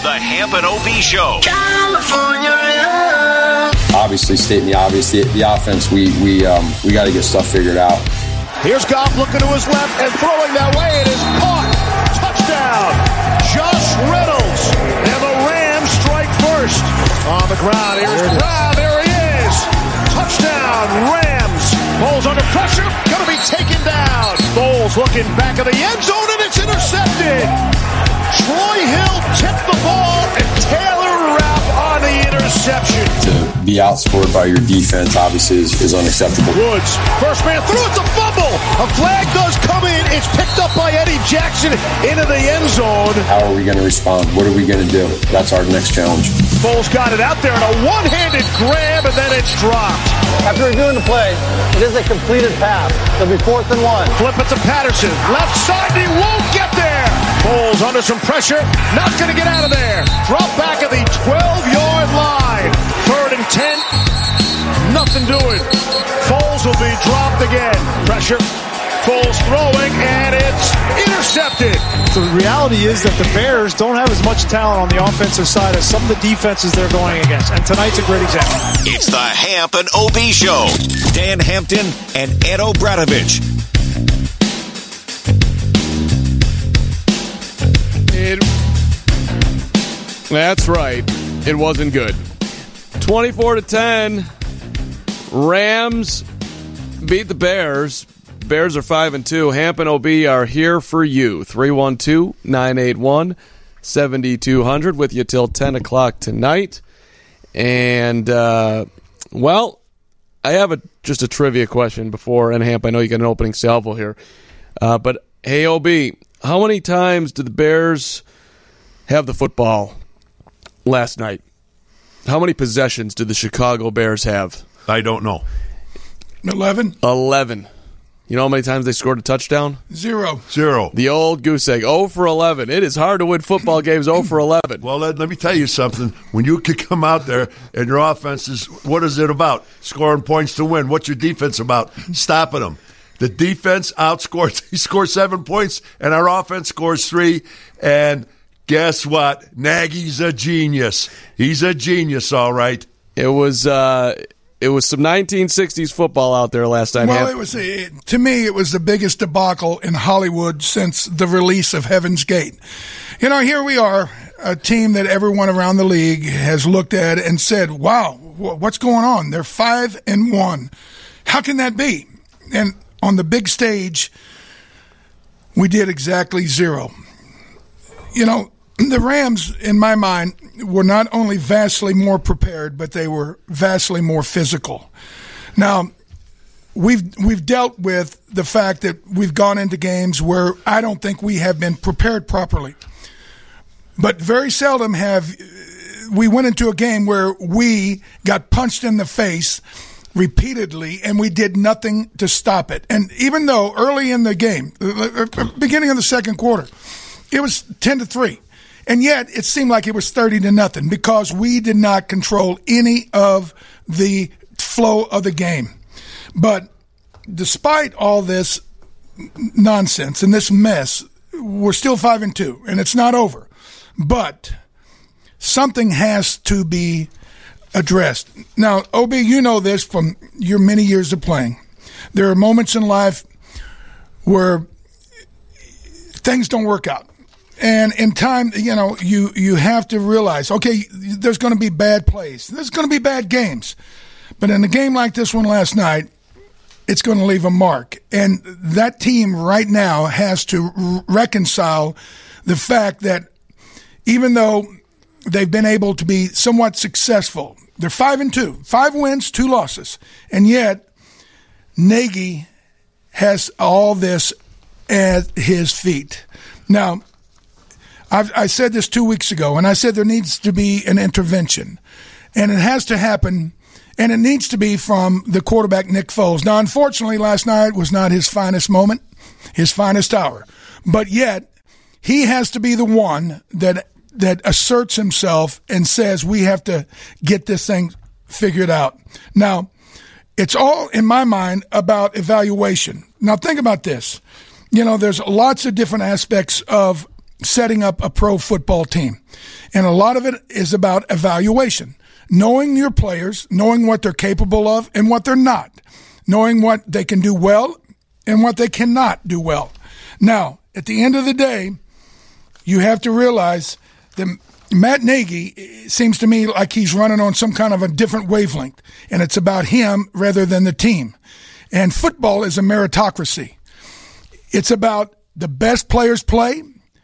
the Hamp and OB Show. California. Obviously, stating the obvious, the offense, we got to get stuff figured out. Here's Goff looking to his left and throwing that way. It is caught. Touchdown. Josh Reynolds. And the Rams strike first. On the ground. Here's Brown. There he is. Touchdown. Rams. Foles under pressure. Going to be taken down. Foles looking back of the end zone and it's intercepted. Troy Hill tipped the ball and Taylor Rapp on the interception. To be outscored by your defense, obviously, is unacceptable. Woods, first man through, it's a fumble. A flag does come in. It's picked up by Eddie Jackson into the end zone. How are we going to respond? What are we going to do? That's our next challenge. Foles got it out there in a one-handed grab, and then it's dropped. After reviewing the play, it is a completed pass. It'll be 4th and 1. Flip it to Patterson. Left side, he won't get there. Foles under some pressure, not going to get out of there. Drop back at the 12-yard line. 3rd and 10. Nothing doing. Foles will be dropped again. Pressure. Foles throwing, and it's intercepted. The reality is that the Bears don't have as much talent on the offensive side as some of the defenses they're going against, and tonight's a great example. It's the Hamp and OB Show. Dan Hampton and Ed O'Bradovich. That's right. It wasn't good. 24-10. Rams beat the Bears. Bears are 5-2. Hamp and OB are here for you. 312-981-7200 with you till 10 o'clock tonight. And, well, I have just a trivia question before, and Hamp, I know you got an opening salvo here. But, hey, OB, how many times did the Bears have the football last night? How many possessions did the Chicago Bears have? I don't know. 11. 11. You know how many times they scored a touchdown? 0. The old goose egg. 0 for 11. It is hard to win football games 0 for 11. Well, let me tell you something. When you could come out there and your offense is, what is it about? Scoring points to win. What's your defense about? Stopping them. The defense outscores. He scores 7 points, and our offense scores 3. And guess what? Nagy's a genius. He's a genius, all right. It was some 1960s football out there last night. Well, to me, it was the biggest debacle in Hollywood since the release of Heaven's Gate. You know, here we are, a team that everyone around the league has looked at and said, wow, what's going on? They're 5-1. How can that be? And on the big stage, we did exactly 0. You know, the Rams, in my mind, were not only vastly more prepared, but they were vastly more physical. Now, we've dealt with the fact that we've gone into games where I don't think we have been prepared properly. But very seldom have we went into a game where we got punched in the face repeatedly and we did nothing to stop it. And even though early in the game, beginning of the second quarter, it was 10-3. And yet, it seemed like it was 30-0 because we did not control any of the flow of the game. But despite all this nonsense and this mess, we're still 5-2, and it's not over. But something has to be addressed. Now, OB, you know this from your many years of playing. There are moments in life where things don't work out. And in time, you know, you have to realize, okay, there's going to be bad plays. There's going to be bad games. But in a game like this one last night, it's going to leave a mark. And that team right now has to reconcile the fact that even though they've been able to be somewhat successful, they're 5-2, 5 wins, 2 losses. And yet, Nagy has all this at his feet. Now, I said this 2 weeks ago, and I said there needs to be an intervention. And it has to happen, and it needs to be from the quarterback, Nick Foles. Now, unfortunately, last night was not his finest moment, his finest hour. But yet, he has to be the one that asserts himself and says, we have to get this thing figured out. Now, it's all, in my mind, about evaluation. Now, think about this. You know, there's lots of different aspects of setting up a pro football team. And a lot of it is about evaluation, knowing your players, knowing what they're capable of and what they're not, knowing what they can do well and what they cannot do well. Now, at the end of the day, you have to realize that Matt Nagy seems to me like he's running on some kind of a different wavelength, and it's about him rather than the team. And football is a meritocracy. It's about the best players play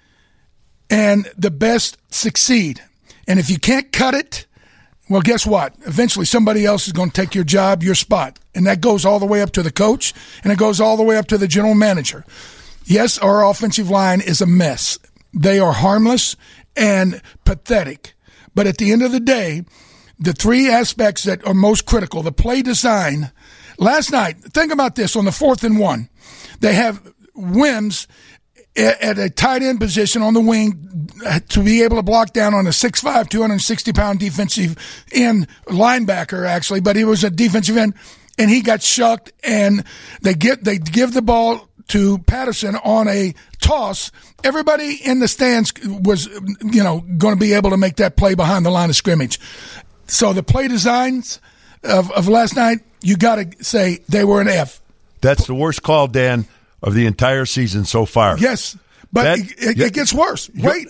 and the best succeed. And if you can't cut it, well, guess what? Eventually somebody else is going to take your job, your spot. And that goes all the way up to the coach, and it goes all the way up to the general manager. Yes, our offensive line is a mess. They are harmless and pathetic. But at the end of the day, the three aspects that are most critical, the play design. Last night, think about this, on the 4th and 1, they have Wims at a tight end position on the wing to be able to block down on a 6'5", 260-pound defensive end linebacker, actually, but he was a defensive end, and he got shucked, and they give the ball to Patterson on a toss. Everybody in the stands was, going to be able to make that play behind the line of scrimmage. So the play designs of last night, you got to say they were an F. That's the worst call, Dan, of the entire season so far. Yes, but it gets worse. Wait.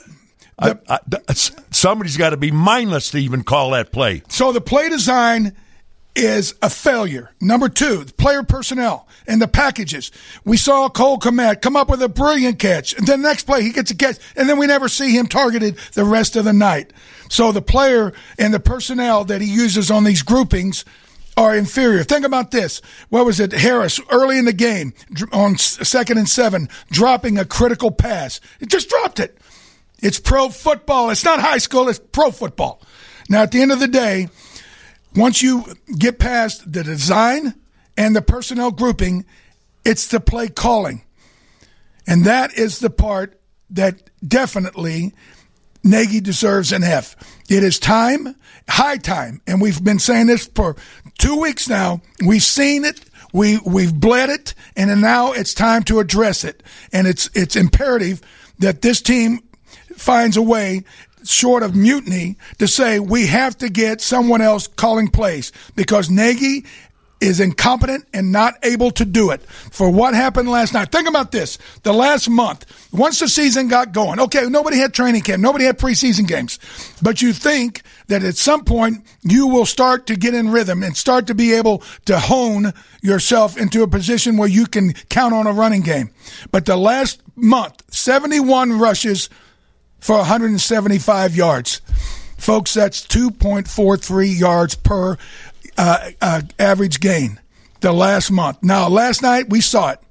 Somebody's got to be mindless to even call that play. So the play design is a failure. Number 2, the player personnel and the packages. We saw Cole Kmet come up with a brilliant catch, and then the next play he gets a catch, and then we never see him targeted the rest of the night. So the player and the personnel that he uses on these groupings are inferior. Think about this. What was it? Harris, early in the game, on 2nd and 7, dropping a critical pass. It just dropped it. It's pro football. It's not high school. It's pro football. Now, at the end of the day, once you get past the design and the personnel grouping, it's the play calling. And that is the part that definitely Nagy deserves an F. It is time, high time, and we've been saying this for 2 weeks now. We've seen it, we've bled it, and now it's time to address it. And it's imperative that this team finds a way, short of mutiny, to say we have to get someone else calling plays, because Nagy is incompetent and not able to do it. For what happened last night, think about this. The last month, once the season got going, okay, nobody had training camp, nobody had preseason games, but you think that at some point you will start to get in rhythm and start to be able to hone yourself into a position where you can count on a running game. But the last month, 71 rushes for 175 yards. Folks, that's 2.43 yards per average gain the last month. Now, last night we saw it.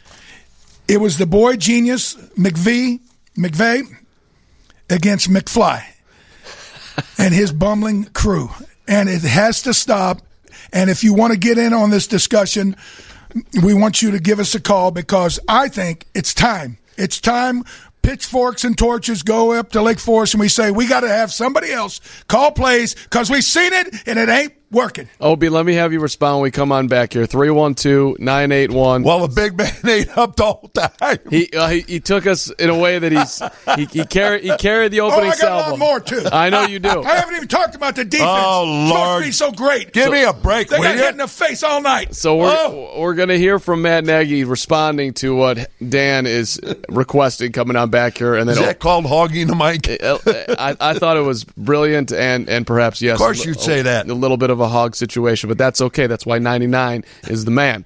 It was the boy genius McVay against McFly and his bumbling crew. And it has to stop. And if you want to get in on this discussion, we want you to give us a call, because I think it's time. It's time. Pitchforks and torches go up to Lake Forest, and we say we got to have somebody else call plays, because we've seen it and it ain't working. Obie, let me have you respond when we come on back here. 312-981. Well, the big man ain't up the whole time. He took us in a way that he carried the opening salvo. I got a lot more too. I know you do. I haven't even talked about the defense. Oh, Lord, it's supposed to be so great. Give me a break. They got hit in the face all night. So we're going to hear from Matt Nagy responding to what Dan is requesting coming on back here, and then is that called hogging the mic? I thought it was brilliant, and perhaps yes. Of course, you'd say that. A little bit of a hog situation, but that's okay. That's why 99 is the man.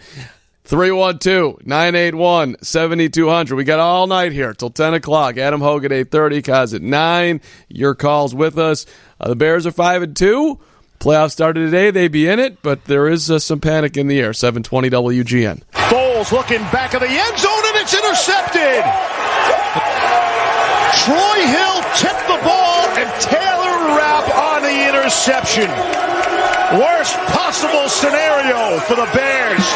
312-981-7200. We got all night here till 10 o'clock. Adam Hogue at 8:30, Kaz at 9. Your calls with us. The Bears are 5-2. Playoffs started today. They be in it, but there is some panic in the air. 720 WGN. Foles looking back of the end zone, and it's intercepted. Troy Hill tipped the ball, and Taylor Rapp on the interception. Worst possible scenario for the Bears.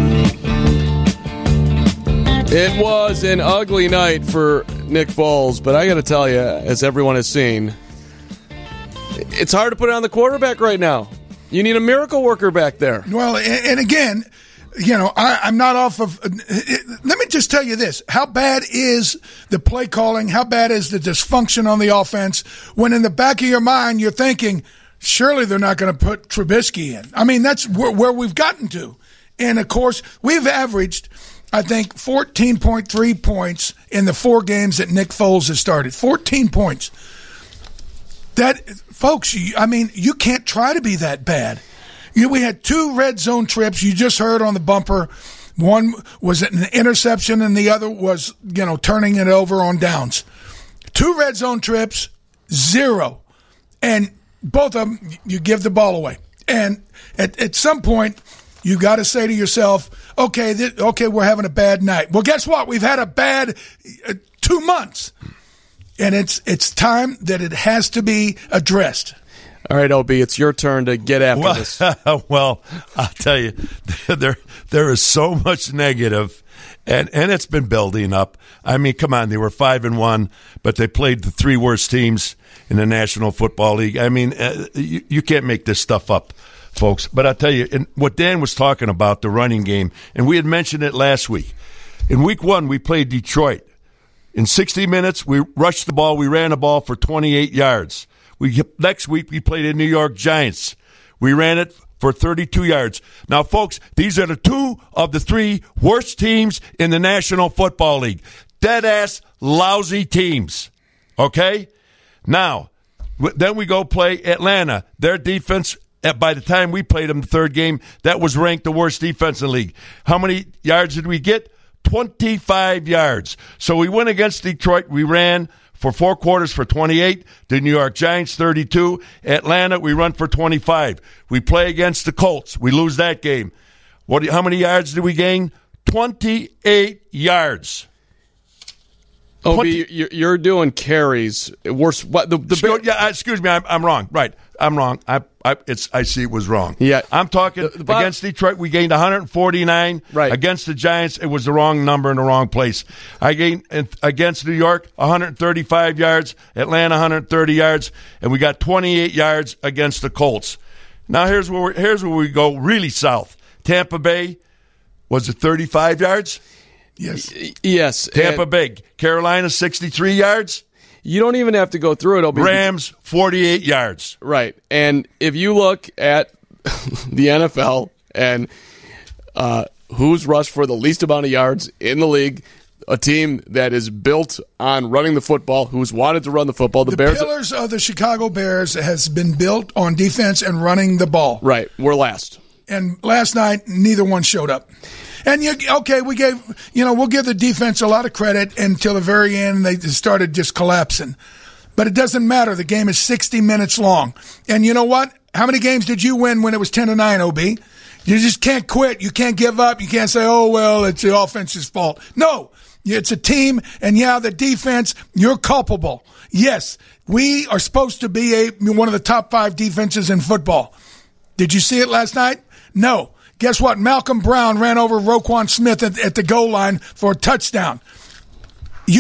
It was an ugly night for Nick Foles, but I got to tell you, as everyone has seen, it's hard to put it on the quarterback right now. You need a miracle worker back there. Well, and again, I'm not off of. Let me just tell you this: how bad is the play calling? How bad is the dysfunction on the offense? When in the back of your mind you're thinking, surely they're not going to put Trubisky in. I mean, that's where we've gotten to. And of course, we've averaged, I think, 14.3 points in the 4 games that Nick Foles has started. 14 points. That, folks, you can't try to be that bad. We had 2 red zone trips. You just heard on the bumper. One was an interception, and the other was, turning it over on downs. 2 red zone trips, 0. And both of them, you give the ball away. And at some point, you got to say to yourself, okay, we're having a bad night. Well, guess what? We've had a bad 2 months. And it's time that it has to be addressed. All right, OB, it's your turn to get after this. Well, I'll tell you, there is so much negative, and it's been building up. I mean, come on, they were 5-1, but they played the 3 worst teams in the National Football League. I mean, you can't make this stuff up, folks. But I'll tell you, and what Dan was talking about, the running game, and we had mentioned it last week. In week 1, we played Detroit. In 60 minutes, we rushed the ball. We ran the ball for 28 yards. Next week, we played the New York Giants. We ran it for 32 yards. Now, folks, these are the 2 of the 3 worst teams in the National Football League. Dead-ass, lousy teams. Okay? Now, then we go play Atlanta. Their defense, by the time we played them the 3rd game, that was ranked the worst defense in the league. How many yards did we get? 25 yards. So we went against Detroit. We ran for 4 quarters for 28. The New York Giants, 32. Atlanta, we run for 25. We play against the Colts. We lose that game. How many yards did we gain? 28 yards. OB, you're doing carries. Worse. Excuse me. I'm wrong. Right. I'm wrong. I see it was wrong. Yeah. I'm talking against Detroit. We gained 149. Right. Against the Giants, it was the wrong number in the wrong place. I gained against New York 135 yards. Atlanta 130 yards, and we got 28 yards against the Colts. Now here's where we go really south. Tampa Bay, was it 35 yards? Yes. Tampa Bay. Carolina, 63 yards. You don't even have to go through it. OB. Rams, 48 yards. Right. And if you look at the NFL and who's rushed for the least amount of yards in the league, a team that is built on running the football, who's wanted to run the football. The Bears, pillars of the Chicago Bears has been built on defense and running the ball. Right. We're last. And last night, neither one showed up. And we'll give the defense a lot of credit until the very end. They started just collapsing. But it doesn't matter. The game is 60 minutes long. And you know what? How many games did you win when it was 10-9, OB? You just can't quit. You can't give up. You can't say, oh, well, it's the offense's fault. No, it's a team. And the defense, you're culpable. Yes, we are supposed to be one of the top 5 defenses in football. Did you see it last night? No. Guess what? Malcolm Brown ran over Roquan Smith at the goal line for a touchdown. You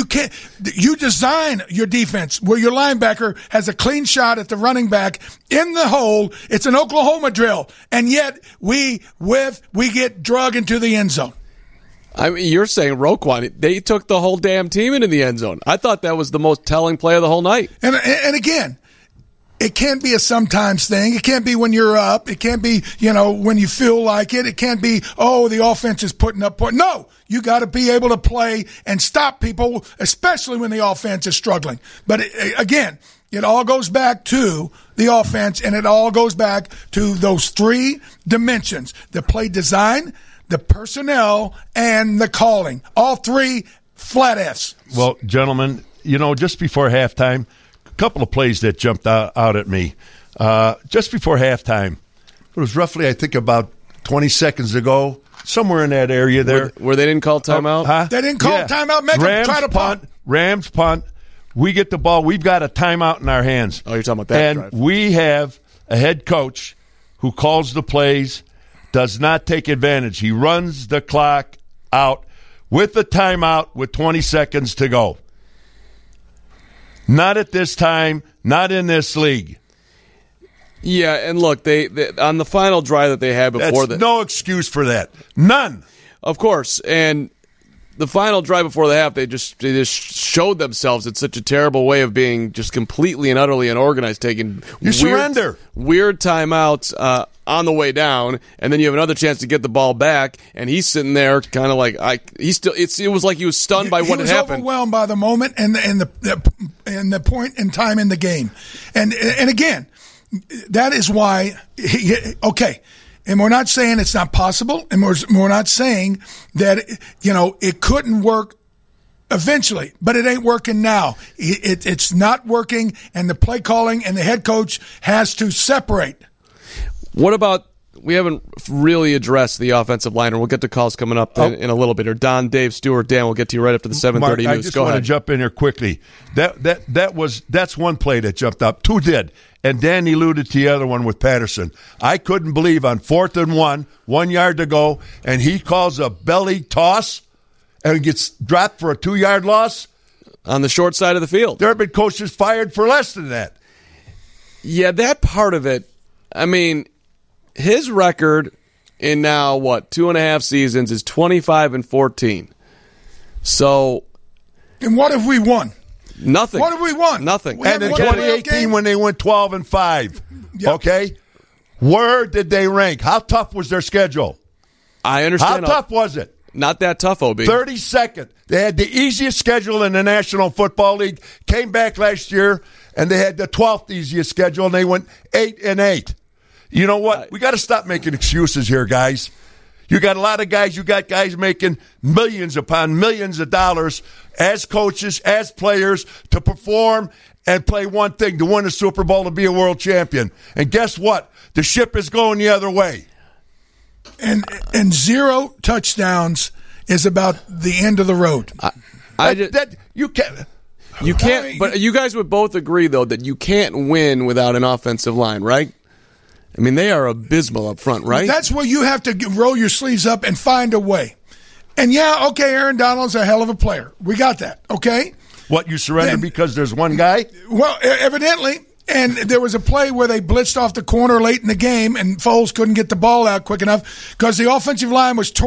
design your defense where your linebacker has a clean shot at the running back in the hole. It's an Oklahoma drill. And yet we get drug into the end zone. I mean, you're saying Roquan, they took the whole damn team into the end zone. I thought that was the most telling play of the whole night. And again, it can't be a sometimes thing. It can't be when you're up. It can't be, when you feel like it. It can't be, the offense is putting up points. No, you got to be able to play and stop people, especially when the offense is struggling. But again, it all goes back to the offense, and it all goes back to those 3 dimensions: the play design, the personnel, and the calling. All 3 flat Fs. Well, gentlemen, just before halftime, couple of plays that jumped out at me. Just before halftime, it was roughly, I think, about 20 seconds ago, somewhere in that area there. Where they didn't call timeout? They didn't call timeout. Make them try to punt. Rams punt. We get the ball. We've got a timeout in our hands. Oh, you're talking about that and drive. We have a head coach who calls the plays, does not take advantage. He runs the clock out with the timeout with 20 seconds to go. Not at this time, not in this league. Yeah, and look, they on the final drive that they had before That's no excuse for that. None. Of course, and the final drive before the half, they just showed themselves. It's such a terrible way of being just completely and utterly unorganized, taking surrender weird timeouts on the way down, and then you have another chance to get the ball back, and he's sitting there kind of like it was like he was stunned by what had happened. He was overwhelmed by the moment and the point in time in the game, and again, that is why. Okay. And we're not saying it's not possible, and we're not saying that, it couldn't work eventually, but it ain't working now. It's not working, and the play calling and the head coach has to separate. What about, we haven't really addressed the offensive line, and we'll get to calls coming up in a little bit. Or Don, Dave, Stewart, Dan, we'll get to you right after the 7:30 Mark, news. I just Go want ahead. to jump in here quickly. That's one play that jumped up. Two did. And Dan alluded to the other one with Patterson. I couldn't believe on 4th and 1 yard to go, and he calls a belly toss and gets dropped for a 2-yard loss. On the short side of the field. There have been coaches fired for less than that. Yeah, that part of it, I mean, his record in now, 2.5 seasons is 25-14. So. And what have we won? Nothing. What have we won? Nothing. And in 2018 when they went 12-5, Yep. okay? Where did they rank? How tough was their schedule? I understand. How tough was it? Not that tough, OB. 32nd. They had the easiest schedule in the National Football League. Came back last year, and they had the 12th easiest schedule, and they went 8-8. You know what? We got to stop making excuses here, guys. You got a lot of guys. You got guys making millions upon millions of dollars as coaches, as players, to perform and play one thing, to win a Super Bowl, to be a world champion. And guess what? The ship is going the other way. And 0 touchdowns is about the end of the road. You can't. You can't. But you guys would both agree, though, that you can't win without an offensive line, right? I mean, they are abysmal up front, right? That's where you have to roll your sleeves up and find a way. And yeah, okay, Aaron Donald's a hell of a player. We got that, okay? What, you surrender because there's one guy? Well, evidently. And there was a play where they blitzed off the corner late in the game, and Foles couldn't get the ball out quick enough because the offensive line was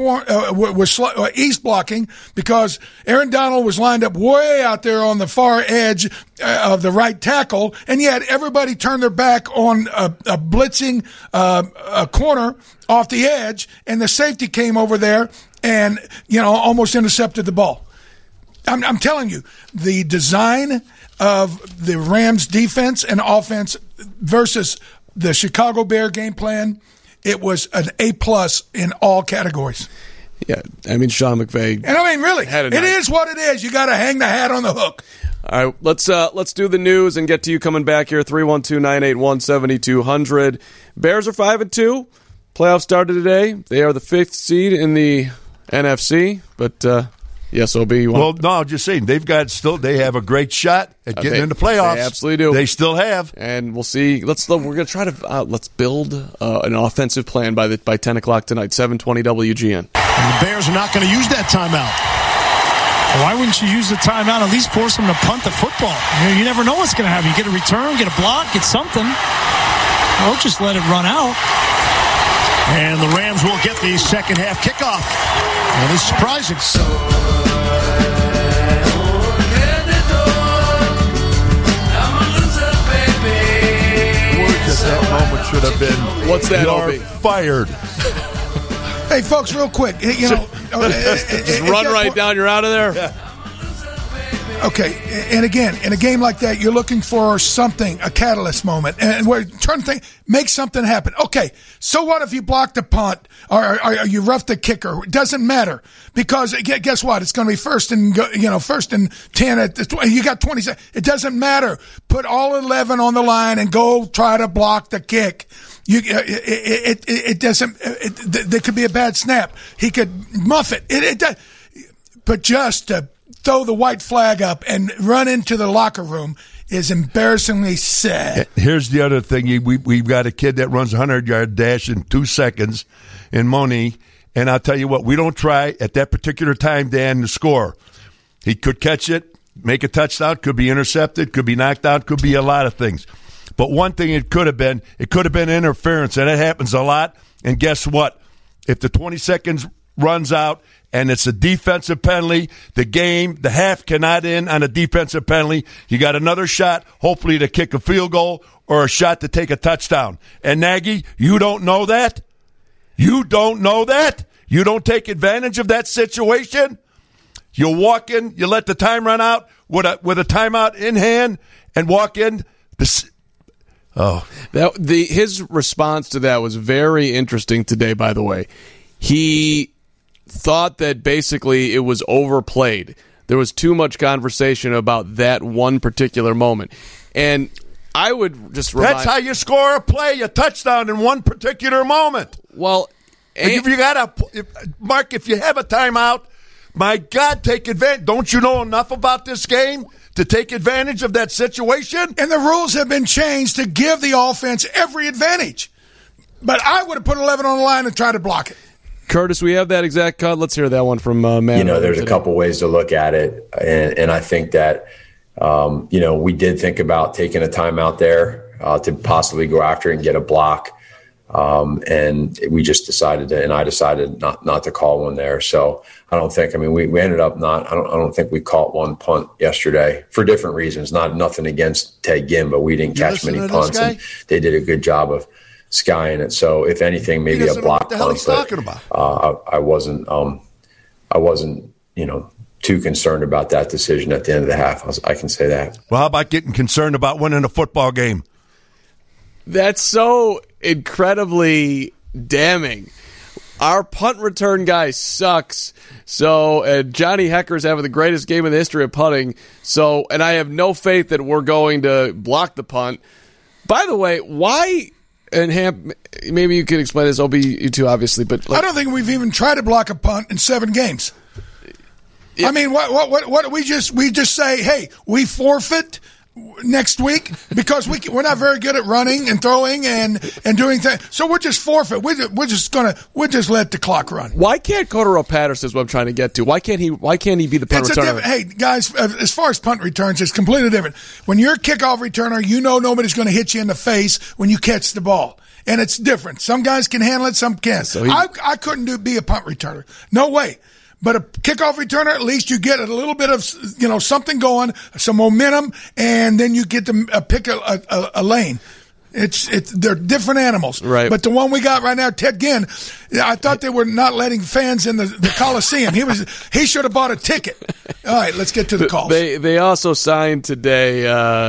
east blocking because Aaron Donald was lined up way out there on the far edge of the right tackle, and yet everybody turned their back on a blitzing a corner off the edge, and the safety came over there and almost intercepted the ball. I'm telling you, the design of the Rams defense and offense versus the Chicago Bear game plan, it was an A+ in all categories. Yeah, I mean, Sean McVay. And I mean, really, it is what it is. You got to hang the hat on the hook. All right, let's do the news and get to you coming back here. 312-981-7200. Bears are 5-2. Playoffs started today. They are the 5th seed in the NFC, but. Yes, OB. Well, no, just saying they have a great shot at getting in the playoffs. They absolutely do. They still have, and we'll see. We're going to try to let's build an offensive plan by 10 o'clock tonight. 7:20 WGN. And the Bears are not going to use that timeout. Why wouldn't you use the timeout? At least force them to punt the football. You never know what's going to happen. You get a return, get a block, get something. Don't just let it run out. And the Rams will get the second half kickoff. That is surprising. That moment should have been. What's that? You're fired. Hey, folks, real quick, just run right down. You're out of there. Yeah. Okay, and again, in a game like that, you're looking for something, a catalyst moment, and we're trying to think, make something happen. Okay, so what if you block the punt or you rough the kicker? It doesn't matter because guess what? It's going to be first and 10 at the. You got 20 seconds. It doesn't matter. Put all 11 on the line and go try to block the kick. It doesn't. There could be a bad snap. He could muff it. But just to throw the white flag up and run into the locker room is embarrassingly sad. Here's the other thing. We've got a kid that runs a 100-yard dash in 2 seconds in Moni, and I'll tell you what, we don't try at that particular time, Dan, to score. He could catch it, make a touchdown, could be intercepted, could be knocked out, could be a lot of things. But one thing it could have been interference, and it happens a lot. And guess what? If the 20 seconds runs out and it's a defensive penalty, the half cannot end on a defensive penalty. You got another shot, hopefully to kick a field goal or a shot to take a touchdown. And Nagy, you don't know that? You don't know that? You don't take advantage of that situation? You walk in, you let the time run out with a timeout in hand and walk in. His response to that was very interesting today, by the way. He thought that basically it was overplayed. There was too much conversation about that one particular moment. And I would just remind... That's how you score a play, a touchdown in one particular moment. Well, if you got Mark, if you have a timeout, my God, take advantage. Don't you know enough about this game to take advantage of that situation? And the rules have been changed to give the offense every advantage. But I would have put 11 on the line and tried to block it. Curtis, we have that exact cut. Let's hear that one from Matt. There's a couple ways to look at it, and I think that we did think about taking a timeout there to possibly go after and get a block, and we just decided to, and I decided not to call one there. So I don't think. I mean, we ended up not. I don't think we caught one punt yesterday for different reasons. Nothing against Ted Ginn, but we didn't catch many punts, and they did a good job of skying it. So if anything, maybe a block punt. I wasn't too concerned about that decision at the end of the half. I can say that. Well, how about getting concerned about winning a football game? That's so incredibly damning. Our punt return guy sucks. So Johnny Hecker's having the greatest game in the history of punting. So, and I have no faith that we're going to block the punt. By the way, why? And Hamp, maybe you could explain this. you too, obviously, but I don't think we've even tried to block a punt in 7 games. Yeah. I mean, what we just say, hey, we forfeit next week because we're not very good at running and throwing and doing things. So we'll just forfeit. We'll just let the clock run. Why can't Cordero Patterson is what I'm trying to get to? Why can't he be the punt returner? Hey guys, as far as punt returns, it's completely different. When you're a kickoff returner, nobody's going to hit you in the face when you catch the ball. And it's different. Some guys can handle it, some can't. So I couldn't be a punt returner. No way. But a kickoff returner, at least you get a little bit of, something going, some momentum, and then you get to pick a lane. They're different animals. Right. But the one we got right now, Ted Ginn, I thought they were not letting fans in the Coliseum. He should have bought a ticket. All right, let's get to the calls. They also signed today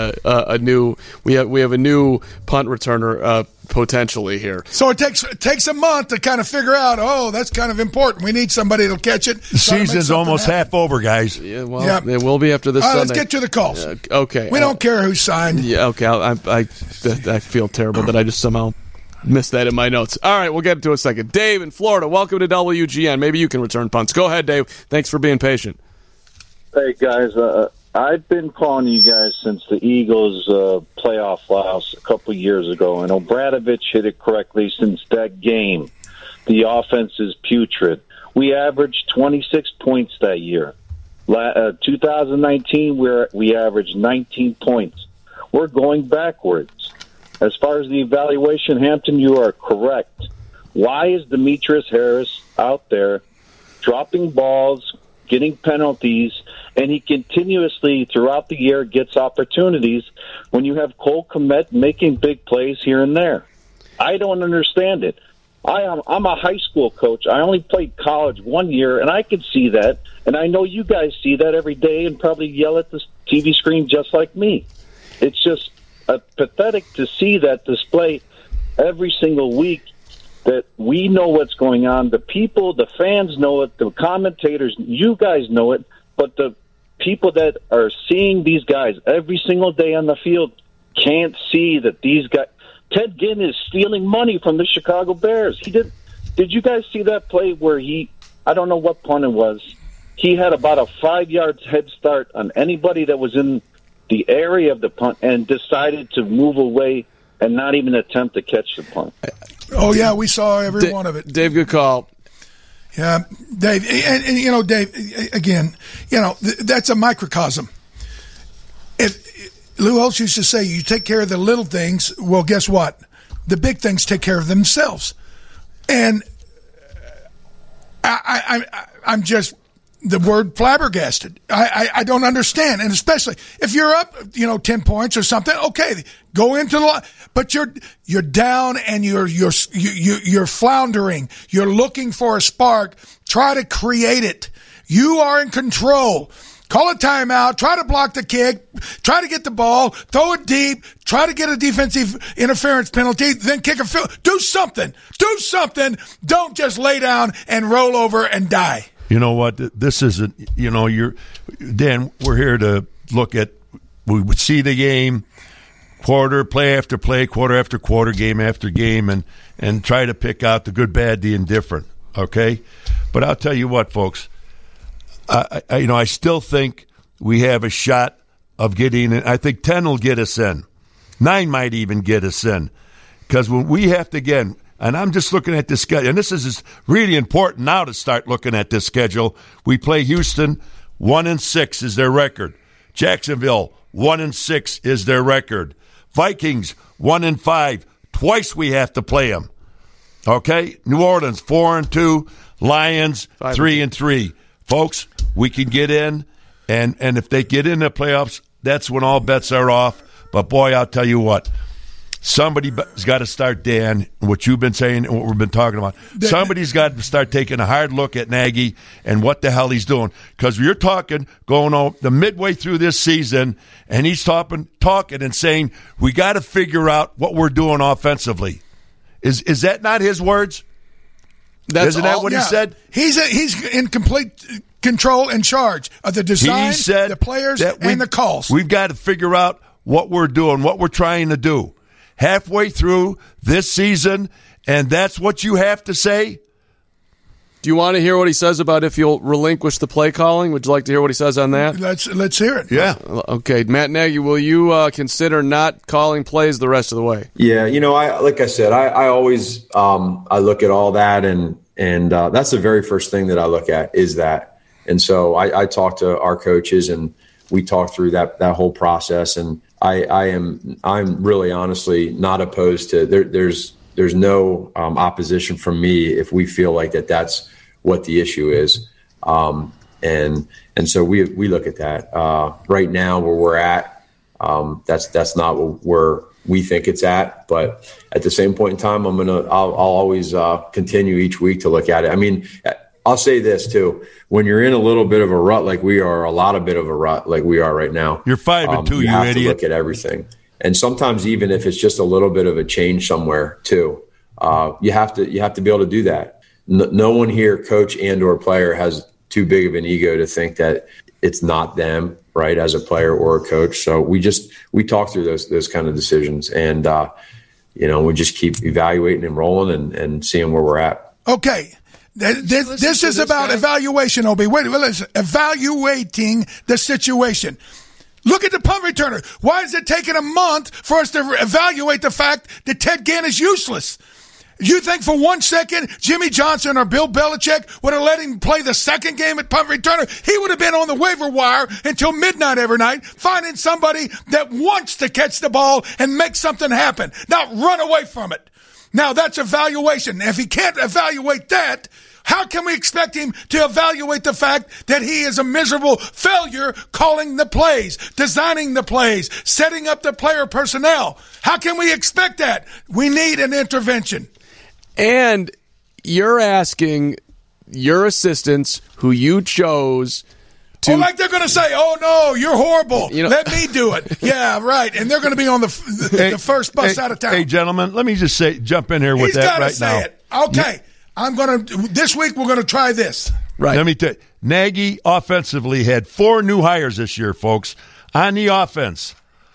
we have a new punt returner potentially here. So it takes a month to kind of figure out, that's kind of important. We need somebody to catch it. The season's almost half over, guys. Yeah, well, it will be after this Sunday. Let's get to the calls. Okay. We don't care who signed. Yeah, okay. I feel terrible that I just somehow missed that in my notes. All right, we'll get into it in a second. Dave in Florida, welcome to WGN. Maybe you can return punts. Go ahead, Dave. Thanks for being patient. Hey, guys. I've been calling you guys since the Eagles' playoff loss a couple years ago, and Obradovich hit it correctly since that game. The offense is putrid. We averaged 26 points that year. 2019, we averaged 19 points. We're going backwards. As far as the evaluation, Hampton, you are correct. Why is Demetrius Harris out there dropping balls, getting penalties, and he continuously throughout the year gets opportunities when you have Cole Kmet making big plays here and there? I don't understand it. I'm a high school coach. I only played college 1 year, and I could see that, and I know you guys see that every day and probably yell at the TV screen just like me. It's just pathetic to see that display every single week, that we know what's going on. The people, the fans know it, the commentators, you guys know it, but the people that are seeing these guys every single day on the field can't see that these guys... Ted Ginn is stealing money from the Chicago Bears. Did you guys see that play where I don't know what punt it was, he had about a 5 yards head start on anybody that was in the area of the punt and decided to move away and not even attempt to catch the punt. Oh, yeah, we saw every one of it. Dave, good call. Yeah, Dave, Dave, again, that's a microcosm. Lou Holtz used to say, you take care of the little things, well, guess what? The big things take care of themselves. And I'm just, the word flabbergasted. I don't understand. And especially if you're up, 10 points or something, okay, go into the, but you're down and you're floundering. You're looking for a spark. Try to create it. You are in control. Call a timeout, try to block the kick, try to get the ball, throw it deep, try to get a defensive interference penalty, then kick a field. Do something. Don't just lay down and roll over and die. You know what? This isn't, Dan, we're here to look at, we would see the game, play after play, quarter after quarter, game after game, and try to pick out the good, bad, the indifferent, okay? But I'll tell you what, folks. I still think we have a shot of getting in. I think 10 will get us in. 9 might even get us in. Because when we have to, again, and I'm just looking at this schedule, and this is really important now to start looking at this schedule. We play Houston, 1-6 is their record. Jacksonville, 1-6 is their record. Vikings, 1-5. Twice we have to play them. Okay? New Orleans, 4-2. Lions, 3-3. Folks, we can get in, and if they get in the playoffs, that's when all bets are off. But, boy, I'll tell you what. Somebody's got to start, Dan, what you've been saying and what we've been talking about. Somebody's got to start taking a hard look at Nagy and what the hell he's doing. Because you're talking, going on the midway through this season, and he's talking and saying, we got to figure out what we're doing offensively. Is that not his words? Isn't that what he said? He's in complete control and charge of the design, the players, and the calls. We've got to figure out what we're doing, what we're trying to do. Halfway through this season, and that's what you have to say? Do you want to hear what he says about if you'll relinquish the play calling? Would you like to hear what he says on that? Let's hear it. Yeah. Okay, Matt Nagy, will you consider not calling plays the rest of the way? Yeah, like I said, I always I look at all that, and that's the very first thing that I look at is that. And so I talk to our coaches, and we talk through that whole process. And I'm really honestly not opposed to there's no opposition from me if we feel like that's what the issue is. And so we look at that right now where we're at. That's not where we think it's at, but at the same point in time, I'll always continue each week to look at it. I mean, I'll say this too: when you're in a little bit of a rut like we are, a lot of bit of a rut like we are right now, you're 5-2. You have idiot. to look at everything, and sometimes even if it's just a little bit of a change somewhere too, you have to be able to do that. No one here, coach and or player, has too big of an ego to think that it's not them, right, as a player or a coach. So we talk through those kind of decisions, and we just keep evaluating and rolling and seeing where we're at. Okay. This is about evaluation, Obi. Wait, listen. Evaluating the situation. Look at the punt returner. Why is it taking a month for us to evaluate the fact that Ted Ginn is useless? You think for 1 second Jimmy Johnson or Bill Belichick would have let him play the second game at punt returner? He would have been on the waiver wire until midnight every night, finding somebody that wants to catch the ball and make something happen, not run away from it. Now, that's evaluation. If he can't evaluate that, how can we expect him to evaluate the fact that he is a miserable failure calling the plays, designing the plays, setting up the player personnel? How can we expect that? We need an intervention. And you're asking your assistants who you chose to... like they're going to say, oh, no, you're horrible. Let me do it. Yeah, right. And they're going to be on the first bus out of town. Hey, gentlemen, let me just jump in here with that right now. He's got to say it. Okay. This week we're going to try this. Right. Let me tell you, Nagy offensively had 4 new hires this year, folks, on the offense.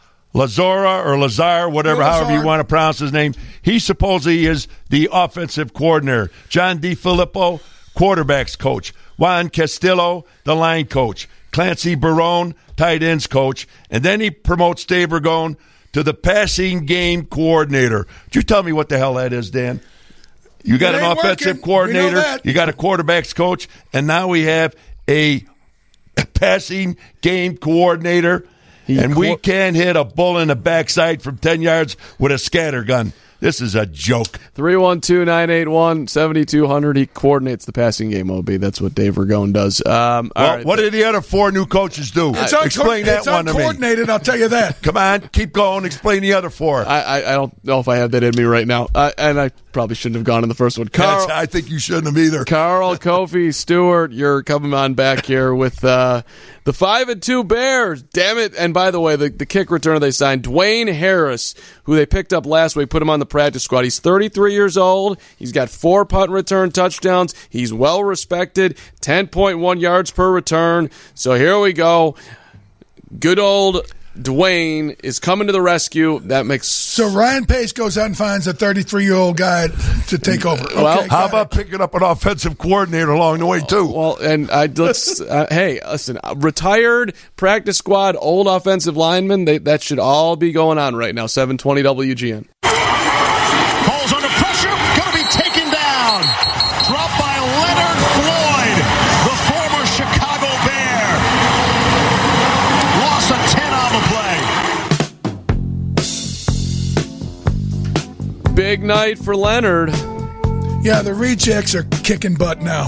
Lazar, whatever, however you want to pronounce his name. He supposedly is the offensive coordinator. John DeFilippo, quarterbacks coach. Juan Castillo, the line coach. Clancy Barone, tight ends coach. And then he promotes Dave Ragone to the passing game coordinator. Would you tell me what the hell that is, Dan? You got an offensive coordinator, you got a quarterbacks coach, and now we have a passing game coordinator. we can't hit a bull in the backside from 10 yards with a scatter gun. This is a joke. 312-981-7200. He coordinates the passing game, OB. That's what Dave Ragone does. What did the other 4 new coaches do? Explain that one to me. It's uncoordinated, I'll tell you that. Come on, keep going. Explain the other 4. I don't know if I have that in me right now. And I probably shouldn't have gone in the first one. Carl, I think you shouldn't have either. Carl, Kofi, Stewart, you're coming on back here with the 5-2 Bears. Damn it. And by the way, the kick returner they signed, Dwayne Harris, who they picked up last week, put him on the practice squad. He's 33 years old. He's got 4 punt return touchdowns. He's well respected, 10.1 yards per return. So here we go. Good old Dwayne is coming to the rescue. That makes so Ryan Pace goes out and finds a 33-year-old guy to take over. Okay, well, how about picking up an offensive coordinator along the way too? Well, and let's hey, listen, retired practice squad, old offensive linemen. That should all be going on right now. 720 WGN. Falls under pressure, going to be taken down. Dropped by Leonard Floyd, the former Chicago Bear. Loss of 10 on the play. Big night for Leonard. Yeah, the rejects are kicking butt now.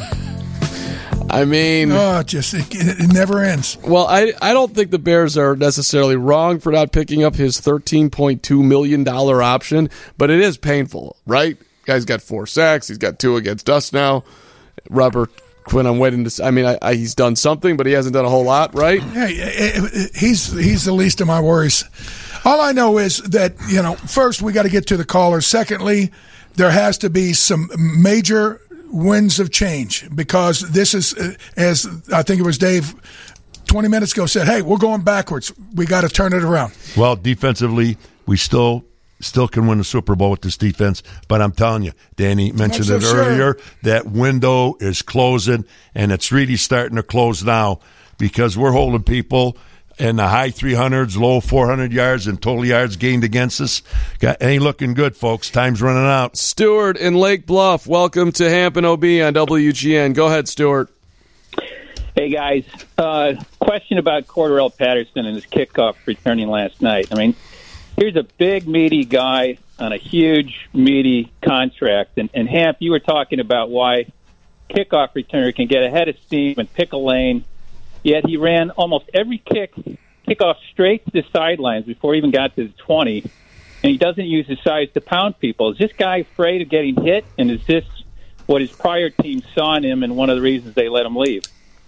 I mean, it never ends. Well, I don't think the Bears are necessarily wrong for not picking up his $13.2 million option, but it is painful, right? Guy's got 4 sacks. He's got 2 against us now. Robert Quinn, I'm waiting to. I mean, he's done something, but he hasn't done a whole lot, right? Hey, he's the least of my worries. All I know is that, first we got to get to the callers. Secondly, there has to be some major winds of change, because this is, as I think it was Dave 20 minutes ago said, hey, we're going backwards. We got to turn it around. Well, defensively, we still can win the Super Bowl with this defense, but I'm telling you, Danny mentioned it earlier, that window is closing, and it's really starting to close now, because we're holding people in the high 300s, low 400 yards in total yards gained against us. Ain't looking good, folks. Time's running out. Stuart in Lake Bluff, welcome to Hamp and OB on WGN. Go ahead, Stuart. Hey, guys. Question about Cordarrelle Patterson and his kickoff returning last night. I mean, here's a big, meaty guy on a huge, meaty contract. And Hamp, you were talking about why kickoff returner can get ahead of steam and pick a lane. Yet he ran almost every kickoff straight to the sidelines before he even got to the 20, and he doesn't use his size to pound people. Is this guy afraid of getting hit, and is this what his prior team saw in him and one of the reasons they let him leave?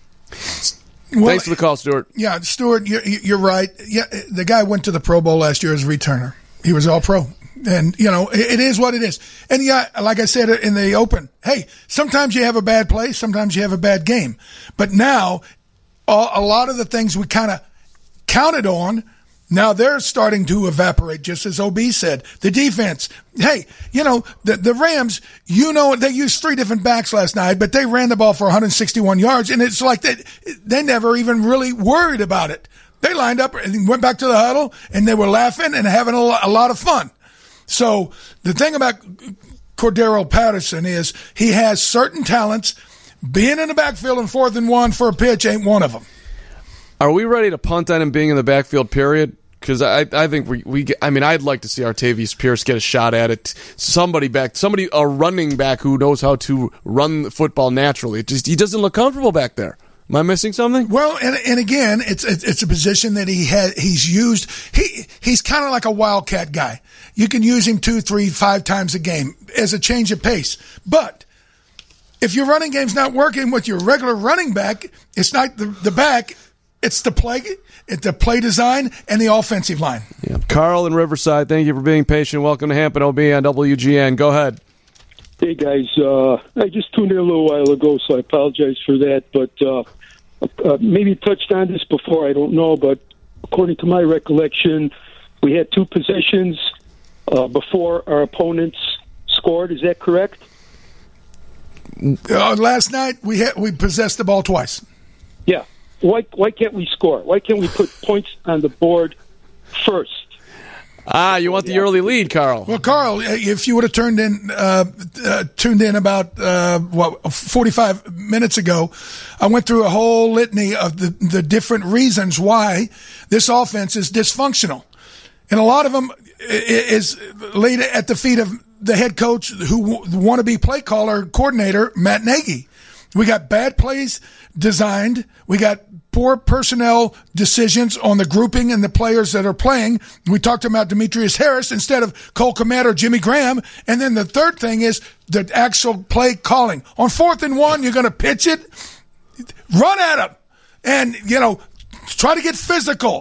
Well, thanks for the call, Stuart. Yeah, Stuart, you're right. Yeah, the guy went to the Pro Bowl last year as a returner. He was all-pro. And, it is what it is. And, yeah, like I said in the open, hey, sometimes you have a bad play, sometimes you have a bad game. But now a lot of the things we kind of counted on, now they're starting to evaporate, just as OB said. The defense, hey, the Rams, they used 3 different backs last night, but they ran the ball for 161 yards, and it's like they never even really worried about it. They lined up and went back to the huddle, and they were laughing and having a lot of fun. So the thing about Cordarrelle Patterson is he has certain talents. Being in the backfield in 4th and 1 for a pitch ain't one of them. Are we ready to punt on him being in the backfield, period? Because I think I'd like to see Artavius Pierce get a shot at it. A running back who knows how to run the football naturally. He doesn't look comfortable back there. Am I missing something? Well, and again, it's a position that he's used. He's kind of like a wildcat guy. You can use him 2, 3, 5 times a game as a change of pace. But if your running game's not working with your regular running back, it's not the back, it's the play design and the offensive line. Yeah. Carl in Riverside, thank you for being patient. Welcome to Hamp and OB on WGN. Go ahead. Hey, guys. I just tuned in a little while ago, so I apologize for that. But maybe touched on this before, I don't know. But according to my recollection, we had 2 possessions before our opponents scored. Is that correct? Last night we possessed the ball twice. Yeah. Why can't we score? Why can't we put points on the board first? You want the early lead, Carl? Well, Carl, if you would have tuned in about 45 minutes ago, I went through a whole litany of the different reasons why this offense is dysfunctional, and a lot of them is laid at the feet of the head coach, who wannabe play caller coordinator Matt Nagy. We got bad plays designed. We got poor personnel decisions on the grouping and the players that are playing. We talked about Demetrius Harris instead of Cole Kmet or Jimmy Graham. And then the third thing is the actual play calling. On 4th and 1, you're going to pitch it, run at them, and, try to get physical.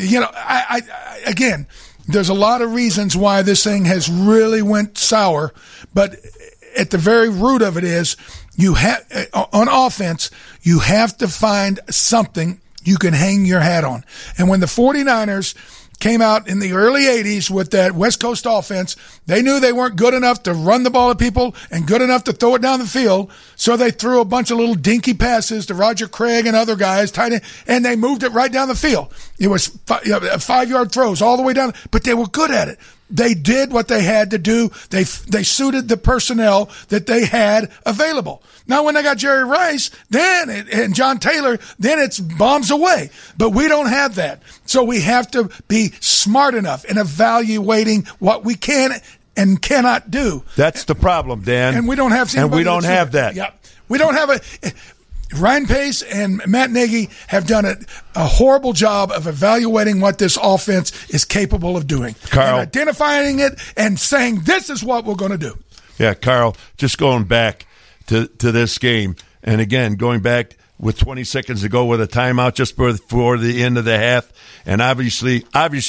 Again, there's a lot of reasons why this thing has really went sour, but at the very root of it is you have on offense, you have to find something you can hang your hat on. And when the 49ers came out in the early 80s with that West Coast offense, they knew they weren't good enough to run the ball at people and good enough to throw it down the field, so they threw a bunch of little dinky passes to Roger Craig and other guys, tight end, and they moved it right down the field. It was 5-yard throws all the way down, but they were good at it. They did what they had to do. They suited the personnel that they had available. Now, when they got Jerry Rice, and John Taylor, then it's bombs away. But we don't have that. So we have to be smart enough in evaluating what we can and cannot do. That's the problem, Dan. And we don't have. And we don't have that. Yeah, we don't have Ryan Pace and Matt Nagy have done a horrible job of evaluating what this offense is capable of doing. Carl. And identifying it and saying, this is what we're going to do. Yeah, Carl, just going back to this game, and again, going back with 20 seconds to go with a timeout just before the end of the half, and obviously,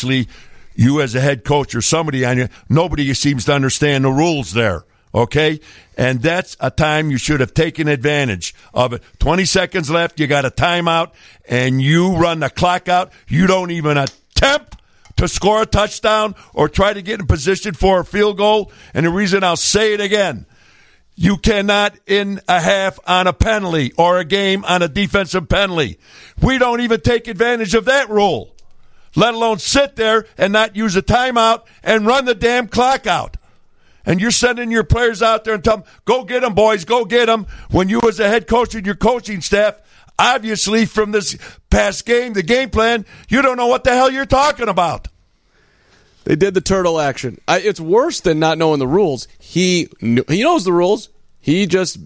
you as a head coach or somebody on you, nobody seems to understand the rules there. Okay? And that's a time you should have taken advantage of it. 20 seconds left, you got a timeout, and you run the clock out. You don't even attempt to score a touchdown or try to get in position for a field goal. And the reason I'll say it again, you cannot end a half on a penalty or a game on a defensive penalty. We don't even take advantage of that rule, let alone sit there and not use a timeout and run the damn clock out. And you're sending your players out there and tell them, go get them, boys, go get them. When you as a head coach and your coaching staff, obviously from this past game, the game plan, you don't know what the hell you're talking about. They did the turtle action. It's worse than not knowing the rules. He knows the rules. He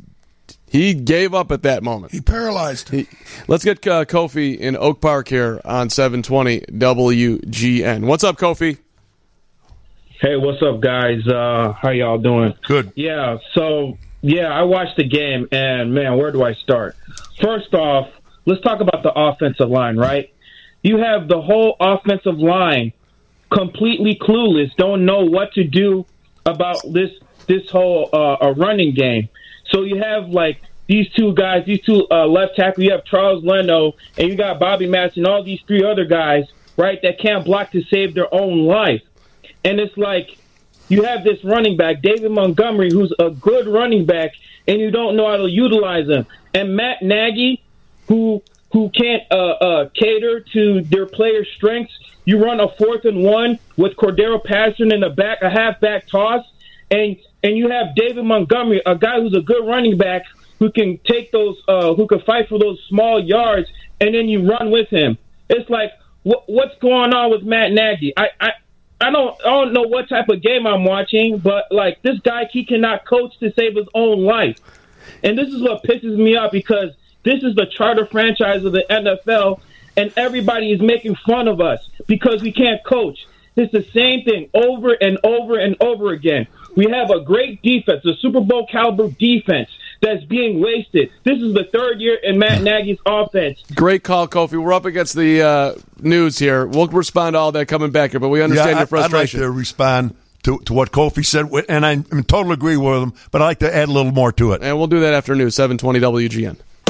gave up at that moment. He paralyzed. Let's get Kofi in Oak Park here on 720 WGN. What's up, Kofi? Hey, what's up, guys? How y'all doing? Good. Yeah, I watched the game, and, man, where do I start? First off, let's talk about the offensive line, right? You have the whole offensive line completely clueless, don't know what to do about this whole running game. So you have, these two guys, left tackle, you have Charles Leno, and you got Bobby Madsen, all these three other guys, right, that can't block to save their own life. And it's like you have this running back, David Montgomery, who's a good running back, and you don't know how to utilize him. And Matt Nagy, who can't cater to their players' strengths. You run a 4th and 1 with Cordero Patterson in the back, a halfback toss, and you have David Montgomery, a guy who's a good running back who can take those, who can fight for those small yards, and then you run with him. It's like, what's going on with Matt Nagy? I don't know what type of game I'm watching, but this guy, he cannot coach to save his own life. And this is what pisses me off, because this is the charter franchise of the NFL, and everybody is making fun of us because we can't coach. It's the same thing over and over and over again. We have a great defense, a Super Bowl caliber defense that's being wasted. This is the third year in Matt Nagy's offense. Great call, Kofi. We're up against the news here. We'll respond to all that coming back here, but we understand your frustration. I'd like to respond to what Kofi said, and I totally agree with him, but I'd like to add a little more to it. And we'll do that after news, 720 WGN.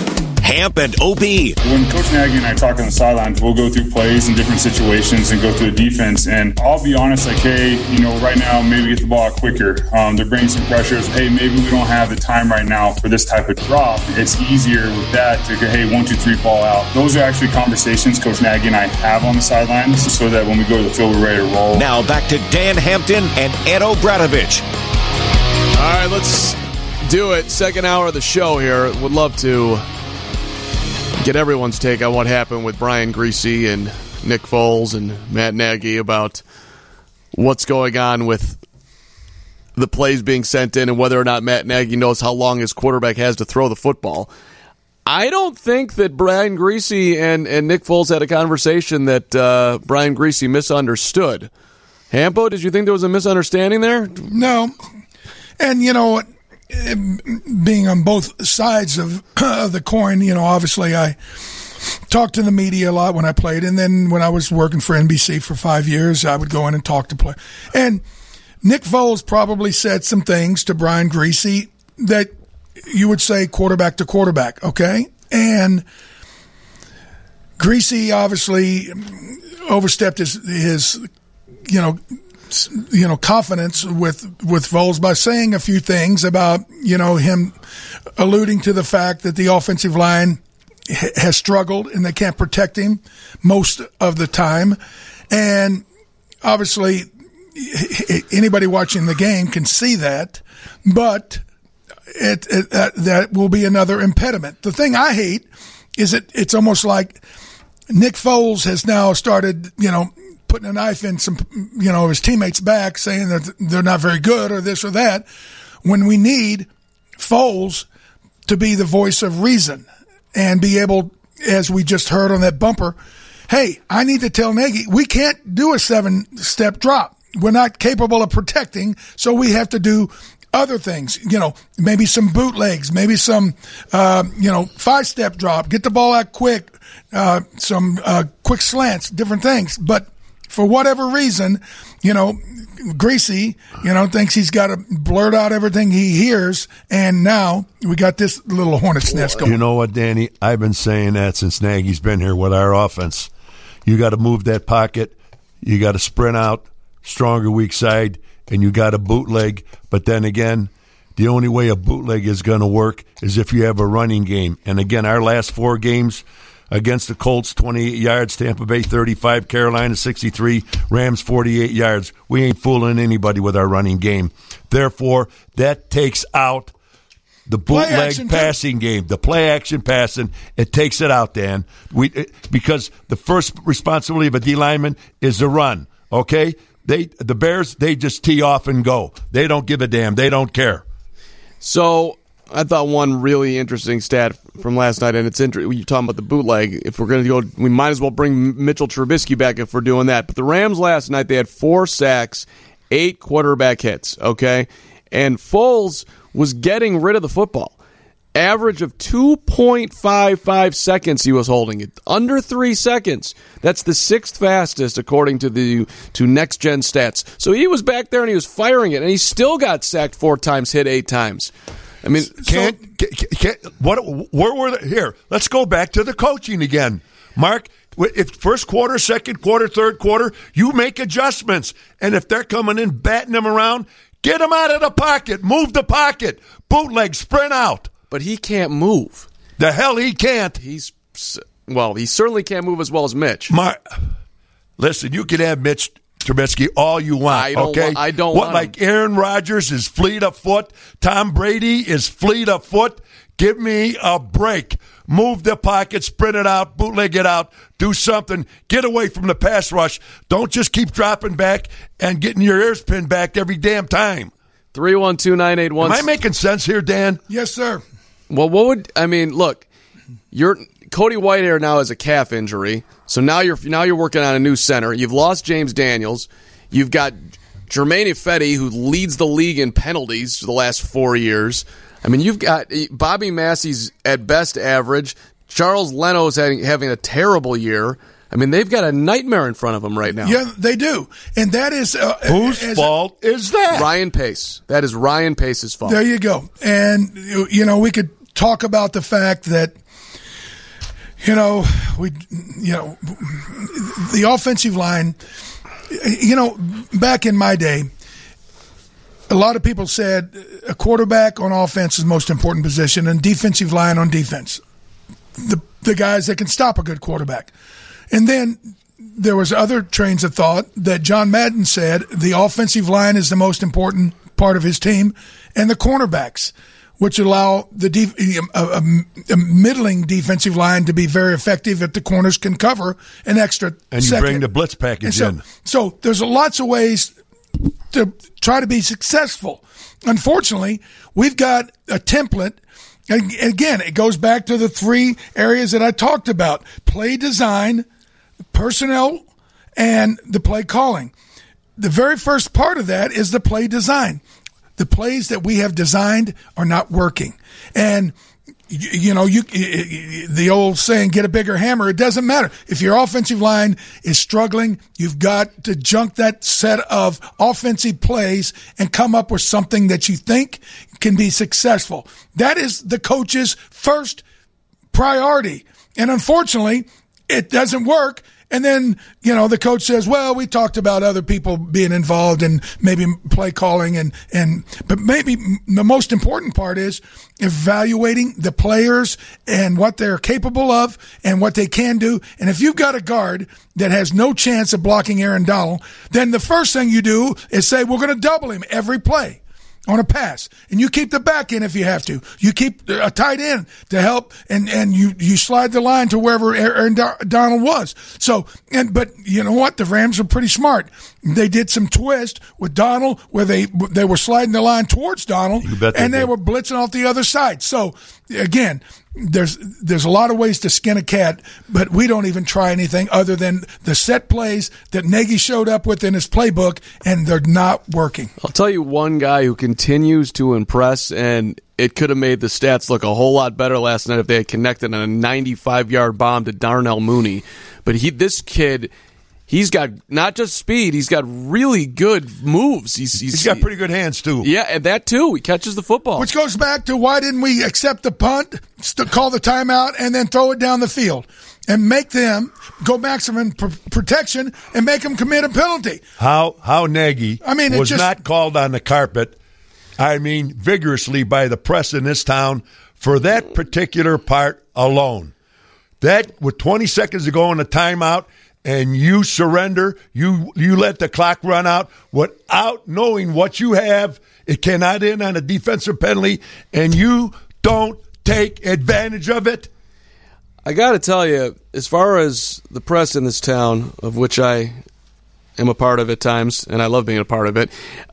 Hamp and OB. When Coach Nagy and I talk on the sidelines, we'll go through plays in different situations and go through the defense. And I'll be honest, like, hey, right now, maybe get the ball out quicker. They're bringing some pressures. Hey, maybe we don't have the time right now for this type of drop. It's easier with that to go, hey, 1, 2, 3, ball out. Those are actually conversations Coach Nagy and I have on the sidelines so that when we go to the field, we're ready to roll. Now back to Dan Hampton and Ed O'Bradovich. All right, let's do it. Second hour of the show here. Would love to get everyone's take on what happened with Brian Griese and Nick Foles and Matt Nagy about what's going on with the plays being sent in and whether or not Matt Nagy knows how long his quarterback has to throw the football. I don't think that Brian Griese and Nick Foles had a conversation that Brian Griese misunderstood. Hampo, did you think there was a misunderstanding there? No. And, being on both sides of the coin, obviously I talked to the media a lot when I played, and then when I was working for NBC for 5 years, I would go in and talk to players. And Nick Foles probably said some things to Brian Griese that you would say quarterback to quarterback, okay? And Griese obviously overstepped his confidence with Foles by saying a few things about, him alluding to the fact that the offensive line has struggled and they can't protect him most of the time. And obviously anybody watching the game can see that, but that will be another impediment. The thing I hate is it's almost like Nick Foles has now started, putting a knife in some, his teammates' back, saying that they're not very good or this or that, when we need Foles to be the voice of reason and be able, as we just heard on that bumper, hey, I need to tell Nagy, we can't do a 7-step drop. We're not capable of protecting, so we have to do other things, maybe some bootlegs, maybe some, 5-step drop, get the ball out quick, some quick slants, different things. But for whatever reason, Griese, thinks he's got to blurt out everything he hears, and now we got this little hornet's nest going. You know what, Danny? I've been saying that since Nagy's been here with our offense. You got to move that pocket. You got to sprint out, stronger weak side, and you got to bootleg. But then again, the only way a bootleg is going to work is if you have a running game. And again, our last 4 games against the Colts, 28 yards, Tampa Bay 35, Carolina 63, Rams 48 yards. We ain't fooling anybody with our running game. Therefore, that takes out the bootleg passing game, the play action passing. It takes it out, Dan. Because the first responsibility of a D lineman is the run. Okay, the Bears, they just tee off and go. They don't give a damn. They don't care. So I thought one really interesting stat from last night, and it's interesting. You're talking about the bootleg. If we're going to go, we might as well bring Mitchell Trubisky back if we're doing that. But the Rams last night, they had 4 sacks, 8 quarterback hits, okay? And Foles was getting rid of the football. Average of 2.55 seconds he was holding it. Under 3 seconds. That's the 6th fastest according to Next Gen Stats. So he was back there and he was firing it, and he still got sacked 4 times, hit 8 times. I mean, where were they? Here, let's go back to the coaching again. Mark, if first quarter, second quarter, third quarter, you make adjustments. And if they're coming in, batting them around, get them out of the pocket. Move the pocket. Bootleg, sprint out. But he can't move. The hell he can't. He certainly can't move as well as Mitch. Listen, you can have Mitch Trubisky all you want, I don't want like Aaron Rodgers is fleet of foot, Tom Brady is fleet of foot. Give me a break. Move the pocket, sprint it out, bootleg it out, do something. Get away from the pass rush. Don't just keep dropping back and getting your ears pinned back every damn time. 312-981. Am I making sense here, Dan? Yes, sir. Well, look, Cody Whitehair now has a calf injury, so now you're working on a new center. You've lost James Daniels. You've got Germain Ifedi, who leads the league in penalties for the last 4 years. I mean, you've got Bobby Massey's at best average. Charles Leno's having a terrible year. I mean, they've got a nightmare in front of them right now. Yeah, they do. And that is... whose fault is that? Ryan Pace. That is Ryan Pace's fault. There you go. And, we could talk about the fact that, The offensive line, back in my day, a lot of people said a quarterback on offense is the most important position and defensive line on defense. The guys that can stop a good quarterback. And then there was other trains of thought that John Madden said the offensive line is the most important part of his team and the cornerbacks, which allow a middling defensive line to be very effective if the corners can cover an extra and you second. Bring the blitz package in. So there's lots of ways to try to be successful. Unfortunately, we've got a template. And again, it goes back to the three areas that I talked about: play design, personnel, and the play calling. The very first part of that is the play design. The plays that we have designed are not working. And, the old saying, get a bigger hammer, it doesn't matter. If your offensive line is struggling, you've got to junk that set of offensive plays and come up with something that you think can be successful. That is the coach's first priority. And unfortunately, it doesn't work. And then, the coach says, well, we talked about other people being involved and maybe play calling but maybe the most important part is evaluating the players and what they're capable of and what they can do. And if you've got a guard that has no chance of blocking Aaron Donald, then the first thing you do is say, we're going to double him every play on a pass. And you keep the back end if you have to. You keep a tight end to help, and you slide the line to wherever Aaron Donald was. But you know what? The Rams are pretty smart. They did some twist with Donald where they were sliding the line towards Donald, and they were blitzing off the other side. So, again, there's a lot of ways to skin a cat, but we don't even try anything other than the set plays that Nagy showed up with in his playbook, and they're not working. I'll tell you one guy who continues to impress, and it could have made the stats look a whole lot better last night if they had connected on a 95-yard bomb to Darnell Mooney. But this kid, he's got not just speed, he's got really good moves. He's got pretty good hands, too. Yeah, and that, too. He catches the football. Which goes back to why didn't we accept the punt, call the timeout, and then throw it down the field and make them go maximum protection and make them commit a penalty. How Nagy was not called on the carpet, vigorously by the press in this town for that particular part alone. That, with 20 seconds to go in the timeout, and you surrender, you let the clock run out without knowing what you have. It cannot end on a defensive penalty, and you don't take advantage of it. I got to tell you, as far as the press in this town, of which I am a part of at times, and I love being a part of it,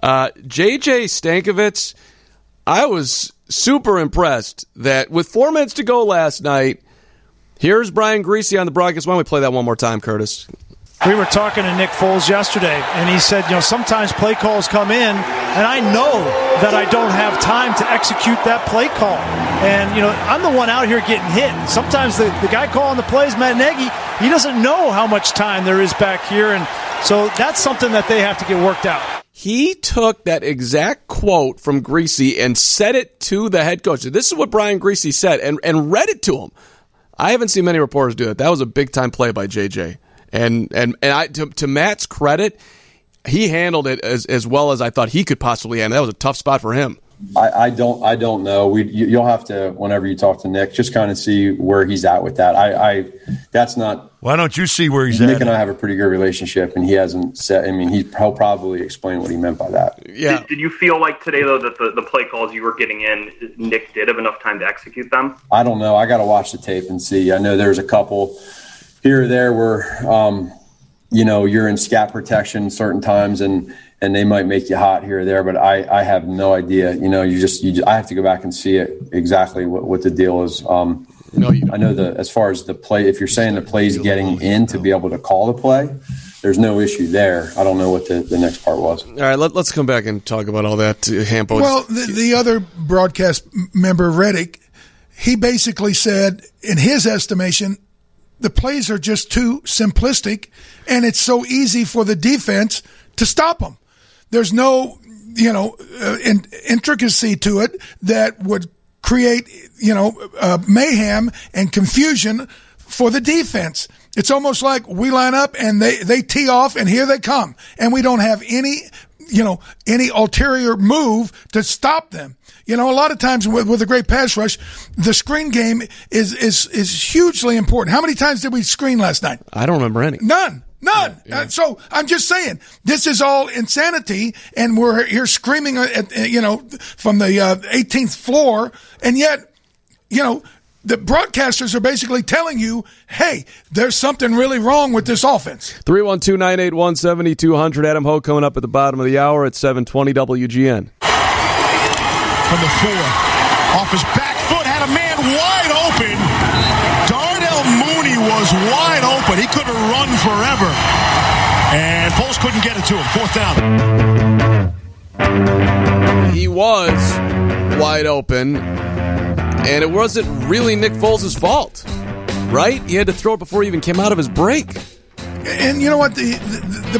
J.J. Stankovitz, I was super impressed that with 4 minutes to go last night, here's Brian Griese on the broadcast. Why don't we play that one more time, Curtis? We were talking to Nick Foles yesterday, and he said, sometimes play calls come in, and I know that I don't have time to execute that play call. And, I'm the one out here getting hit. Sometimes the guy calling the plays, Matt Nagy, he doesn't know how much time there is back here, and so that's something that they have to get worked out. He took that exact quote from Griese and said it to the head coach. This is what Brian Griese said, and read it to him. I haven't seen many reporters do it. That was a big-time play by JJ. And to Matt's credit, he handled it as well as I thought he could possibly handle. That was a tough spot for him. I don't know. You'll have to, whenever you talk to Nick, just kind of see where he's at with that. That's not. Why don't you see where he's Nick at? Nick and I have a pretty good relationship, and he hasn't said. He'll probably explain what he meant by that. Yeah. Did you feel like today, though, that the play calls you were getting in, Nick did have enough time to execute them? I don't know. I got to watch the tape and see. I know there's a couple here or there where, you're in scat protection certain times, and they might make you hot here or there, but I have no idea. I have to go back and see it exactly what the deal is. I know as far as the play, if you're saying the play's getting in to be able to call the play, there's no issue there. I don't know what the next part was. All right, let's come back and talk about all that, Hampo. Well, the other broadcast member, Reddick, he basically said, in his estimation, the plays are just too simplistic, and it's so easy for the defense to stop them. There's no, intricacy to it that would create, mayhem and confusion for the defense. It's almost like we line up and they tee off and here they come. And we don't have any ulterior move to stop them. A lot of times with a great pass rush, the screen game is hugely important. How many times did we screen last night? I don't remember any. None. Yeah. So I'm just saying, this is all insanity, and we're here screaming from the 18th floor, and yet, the broadcasters are basically telling you, hey, there's something really wrong with this offense. 312-981-7200. Adam Hogue coming up at the bottom of the hour at 7:20 WGN. From the 4, off his back foot, had a man wide open. Darnell Mooney was wide open. He could have run forever. And Foles couldn't get it to him. 4th down. He was wide open. And it wasn't really Nick Foles' fault, right? He had to throw it before he even came out of his break. And you know what? The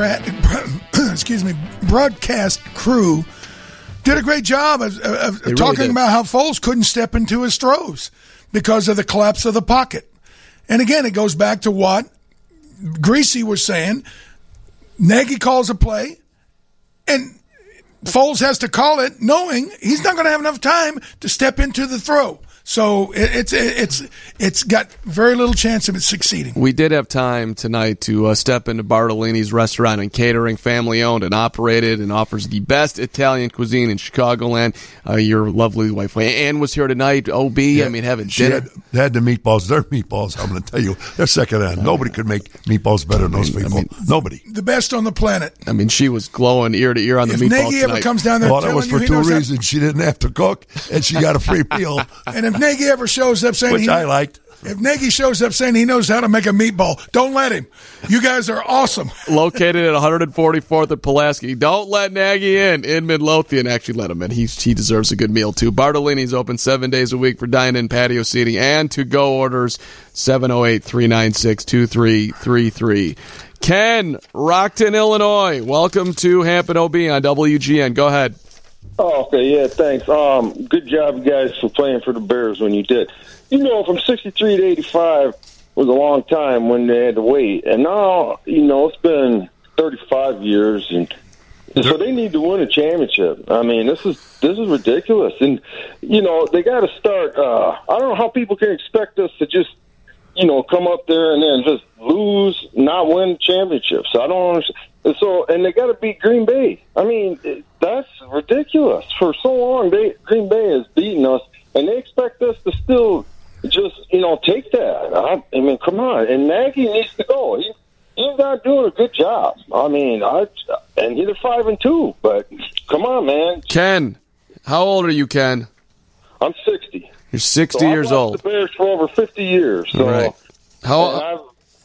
broadcast crew did a great job of talking about how Foles couldn't step into his throws because of the collapse of the pocket. And again, it goes back to what Greasy was saying. Nagy calls a play, and Foles has to call it knowing he's not going to have enough time to step into the throw. So it's got very little chance of it succeeding. We did have time tonight to step into Bartolini's Restaurant and Catering, family-owned and operated, and offers the best Italian cuisine in Chicagoland. Your lovely wife, Ann, was here tonight. OB, yeah, having dinner. They had the meatballs. Their meatballs, I'm going to tell you, they're second hand. Nobody could make meatballs better than those people. Nobody. The best on the planet. She was glowing ear to ear on the meatballs tonight. If Nagy ever comes down there, that was for two reasons. She didn't have to cook, and she got a free meal. And if Nagy ever shows up saying I liked. If Nagy shows up saying he knows how to make a meatball, don't let him. You guys are awesome. Located at 144th at Pulaski. Don't let Nagy in Midlothian. Actually, let him in. He deserves a good meal, too. Bartolini's open 7 days a week for dine-in, patio seating, and to-go orders. 708-396-2333. Ken, Rockton, Illinois. Welcome to Hampton OB on WGN. Go ahead. Oh, okay, yeah, thanks. Good job, you guys, for playing for the Bears when you did. From 63 to 85 was a long time when they had to wait. And now, it's been 35 years, and so they need to win a championship. This is ridiculous. And, they got to start. I don't know how people can expect us to just, come up there and then just lose, not win championships. I don't understand. And they got to beat Green Bay. That's ridiculous. For so long, Green Bay has beaten us, and they expect us to still just, take that. Come on. And Nagy needs to go. He's not doing a good job. And he's a 5-2, but come on, man. Ken, how old are you, Ken? I'm 60. You're 60 years old. I've watched the Bears for over 50 years. So, right. How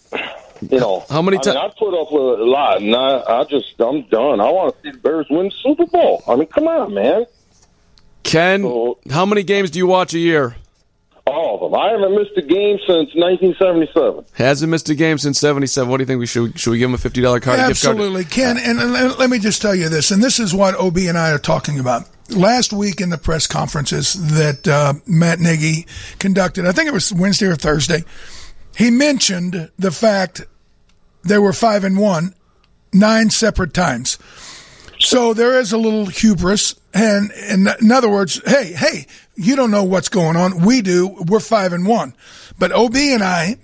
many times? I put up with a lot, and I'm done. I want to see the Bears win the Super Bowl. Come on, man. Ken, how many games do you watch a year? All of them. I haven't missed a game since 1977. Hasn't missed a game since 77. What do you think? Should we give him a $50 card? Absolutely, Ken. And let me just tell you this, and this is what OB and I are talking about. Last week in the press conferences that Matt Nagy conducted, I think it was Wednesday or Thursday, he mentioned the fact they were 5-1 9 separate times. So there is a little hubris, and in other words, hey, you don't know what's going on. We do. We're 5-1. But OB and I,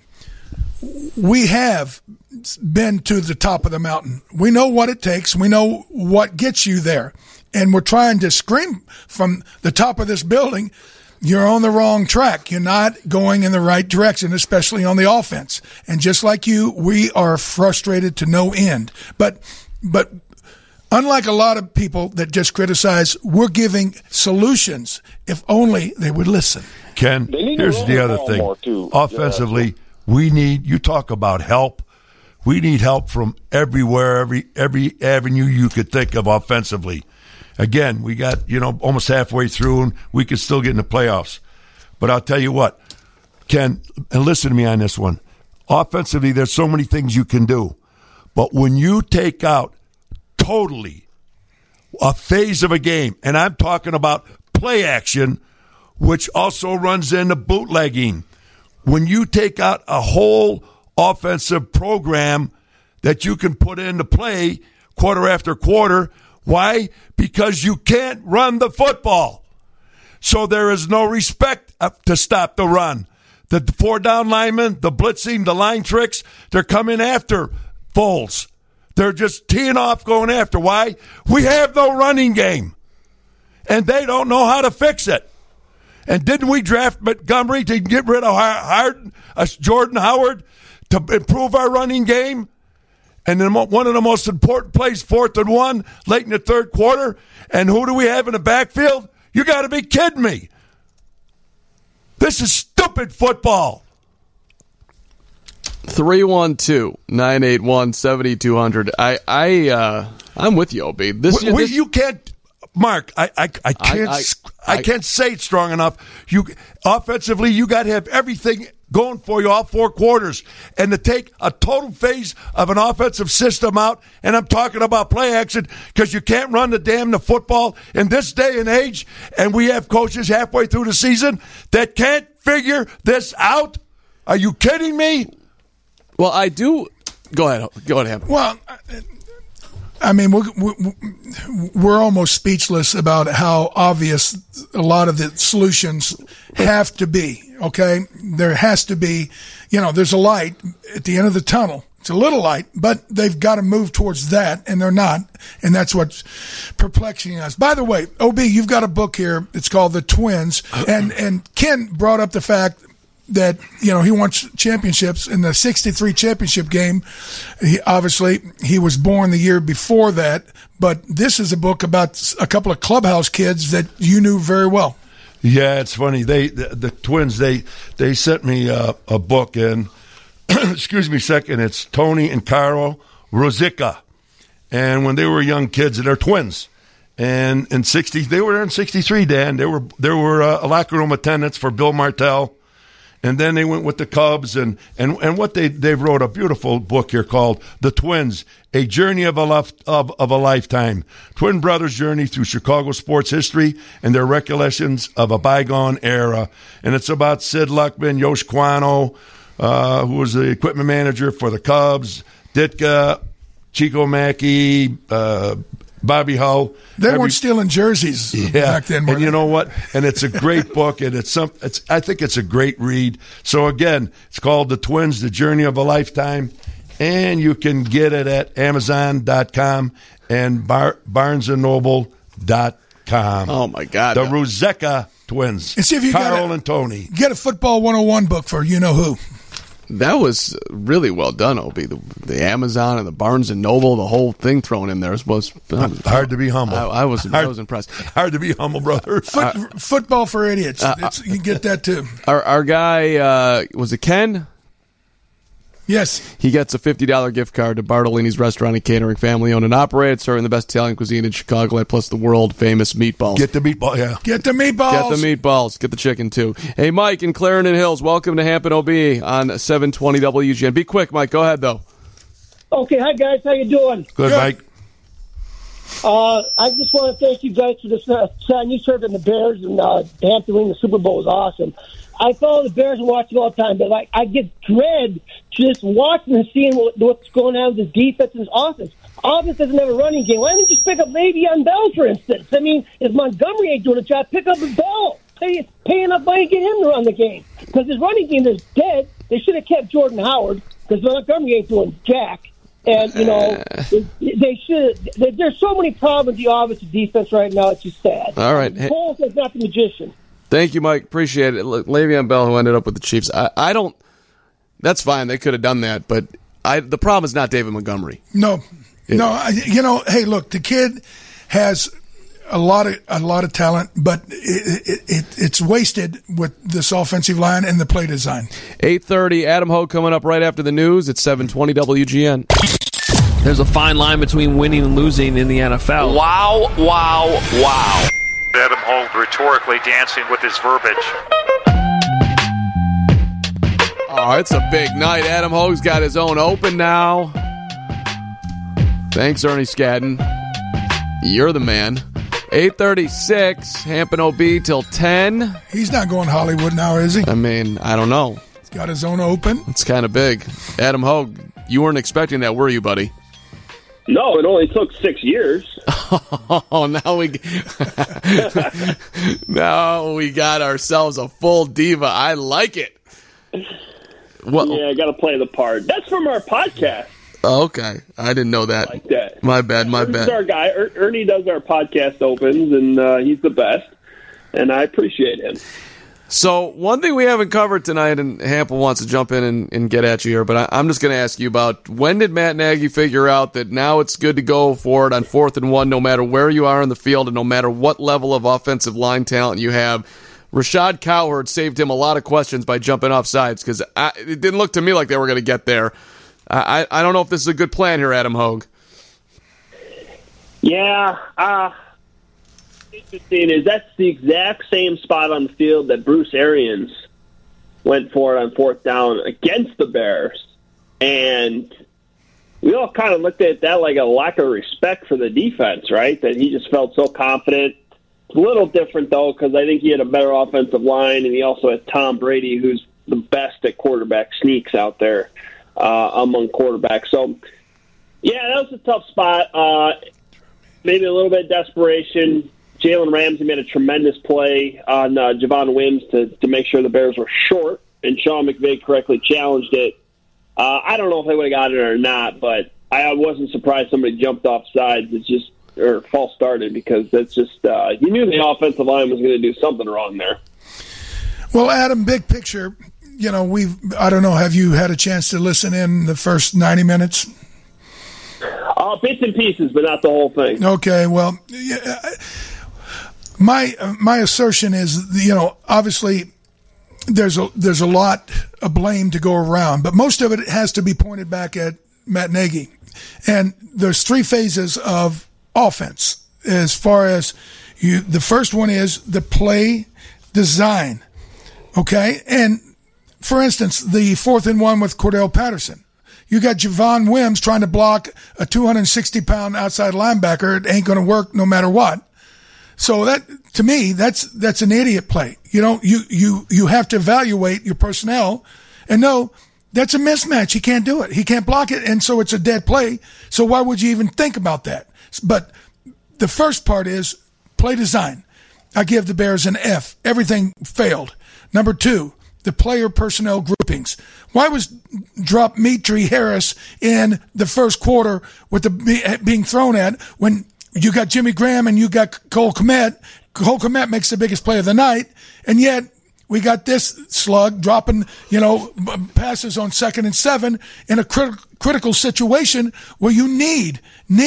we have been to the top of the mountain. We know what it takes. We know what gets you there. And we're trying to scream from the top of this building, you're on the wrong track. You're not going in the right direction, especially on the offense. And just like you, we are frustrated to no end. But unlike a lot of people that just criticize, we're giving solutions if only they would listen. Ken, here's the other thing. Offensively, we need, you talk about help. We need help from everywhere, every avenue you could think of offensively. Again, we got, almost halfway through, and we could still get in the playoffs. But I'll tell you what, Ken, and listen to me on this one. Offensively, there's so many things you can do. But when you take out totally a phase of a game, and I'm talking about play action, which also runs into bootlegging, when you take out a whole offensive program that you can put into play quarter after quarter. Why? Because you can't run the football. So there is no respect to stop the run. The 4-down linemen, the blitzing, the line tricks, they're coming after Foles. They're just teeing off, going after. Why? We have no running game. And they don't know how to fix it. And didn't we draft Montgomery to get rid of Jordan Howard to improve our running game? And then one of the most important plays, 4th and 1, late in the third quarter. And who do we have in the backfield? You got to be kidding me. This is stupid football. 312-981-7200. I'm with you, OB. You can't, Mark. I can't say it strong enough. Offensively, you got to have everything going for you all 4 quarters, and to take a total phase of an offensive system out, and I'm talking about play action, because you can't run the football in this day and age, and we have coaches halfway through the season that can't figure this out. Are you kidding me? Well, I do. Go ahead. Well, I mean, we're almost speechless about how obvious a lot of the solutions have to be, okay? There has to be, there's a light at the end of the tunnel. It's a little light, but they've got to move towards that, and they're not, and that's what's perplexing us. By the way, OB, you've got a book here. It's called The Twins, and Ken brought up the fact that, he wants championships in the 63 championship game. He was born the year before that, but this is a book about a couple of clubhouse kids that you knew very well. Yeah, it's funny. The Twins, they sent me a book, and excuse me a second, it's Tony and Carl Rosica. And when they were young kids, and they're twins. And they were there in 63, Dan. They were locker room attendants for Bill Martell. And then they went with the Cubs, and what they wrote a beautiful book here called The Twins, A Journey of a Lifetime. Twin brothers' journey through Chicago sports history and their recollections of a bygone era. And it's about Sid Luckman, Yosh Quano, who was the equipment manager for the Cubs, Ditka, Chico Mackey, Bobby Hull. They weren't stealing jerseys back then. And you know what? And it's a great book, and I think it's a great read. So again, it's called The Twins, The Journey of a Lifetime, and you can get it at Amazon.com and BarnesandNoble.com. Oh my God! The Rosica Twins. And see if you Carl and Tony. Get a Football 101 book for you-know-who. That was really well done, Opie. The Amazon and the Barnes and Noble, the whole thing thrown in there was hard to be humble. I was impressed. Hard to be humble, brother. Football for idiots. You can get that too. Our guy was it Ken? Yes. He gets a $50 gift card to Bartolini's Restaurant and Catering, family owned and operated, serving the best Italian cuisine in Chicagoland, plus the world famous meatballs. Get the meatball, yeah. Get the meatballs. Get the meatballs. Get the chicken too. Hey, Mike in Clarendon Hills, welcome to Hampton OB on 720 WGN. Be quick, Mike. Go ahead though. Okay, hi guys. How you doing? Good, Mike. I just want to thank you guys for this time you served in the Bears, and Hampton winning the Super Bowl was awesome. I follow the Bears and watch it all the time, but I get dread just watching and seeing what's going on with this defense and this offense. Offense doesn't have a running game. Why don't you just pick up Le'Veon Bell, for instance? I mean, if Montgomery ain't doing a job, pick up Bell. Pay enough money to get him to run the game. Because his running game is dead. They should have kept Jordan Howard, because Montgomery ain't doing jack. And, they should. There's so many problems with the offensive defense right now, it's just sad. All right. Foles is not the magician. Thank you, Mike. Appreciate it. Look, Le'Veon Bell, who ended up with the Chiefs, I don't. That's fine. They could have done that, but the problem is not David Montgomery. No. Hey, look, the kid has a lot of talent, but it's wasted with this offensive line and the play design. 8:30. Adam Hogue coming up right after the news. It's 720 WGN. There's a fine line between winning and losing in the NFL. Wow. Adam Hogue rhetorically dancing with his verbiage. Oh, it's a big night. Adam Hogue's got his own open now. Thanks, Ernie Skadden. You're the man. 8:36, Hampton OB till 10. He's not going to Hollywood now, is he? I mean, I don't know. Got his own open. It's kind of big. Adam Hogue, you weren't expecting that, were you, buddy? No, it only took 6 years. Oh, now we got ourselves a full diva. I like it. Yeah, I got to play the part. That's from our podcast. Oh, okay, I didn't know that. Like that. My bad. Ernie's our guy. Ernie does our podcast opens, and he's the best. And I appreciate him. So one thing we haven't covered tonight, and Hample wants to jump in and get at you here, but I'm just going to ask you about, when did Matt Nagy figure out that now it's good to go for it on 4th and 1, no matter where you are in the field and no matter what level of offensive line talent you have? Rashad Cowherd saved him a lot of questions by jumping off sides, because it didn't look to me like they were going to get there. I don't know if this is a good plan here, Adam Hogue. Yeah, interesting is that's the exact same spot on the field that Bruce Arians went for it on 4th down against the Bears. And we all kind of looked at that like a lack of respect for the defense, right? That he just felt so confident. It's a little different, though, because I think he had a better offensive line, and he also had Tom Brady, who's the best at quarterback sneaks out there among quarterbacks. So, yeah, that was a tough spot. Maybe a little bit of desperation. Jalen Ramsey made a tremendous play on Javon Wims to make sure the Bears were short, and Sean McVay correctly challenged it. I don't know if they would have got it or not, but I wasn't surprised somebody jumped off sides. Or false started, because that's just you knew the offensive line was going to do something wrong there. Well, Adam, big picture, I don't know, have you had a chance to listen in the first 90 minutes? Bits and pieces, but not the whole thing. Okay, well, my assertion is, obviously there's a lot of blame to go around, but most of it has to be pointed back at Matt Nagy. And there's 3 phases of offense as far as the first one is the play design. Okay. And for instance, the 4th and 1 with Cordell Patterson, you got Javon Wims trying to block a 260-pound outside linebacker. It ain't going to work no matter what. So that, to me, that's an idiot play. You have to evaluate your personnel and know that's a mismatch. He can't do it. He can't block it. And so it's a dead play. So why would you even think about that? But the first part is play design. I give the Bears an F. Everything failed. Number 2, the player personnel groupings. Why was Demetri Harris in the first quarter with the being thrown at when you got Jimmy Graham and you got Cole Kmet? Cole Kmet makes the biggest play of the night, and yet we got this slug dropping, passes on 2nd and 7 in a critical situation where you need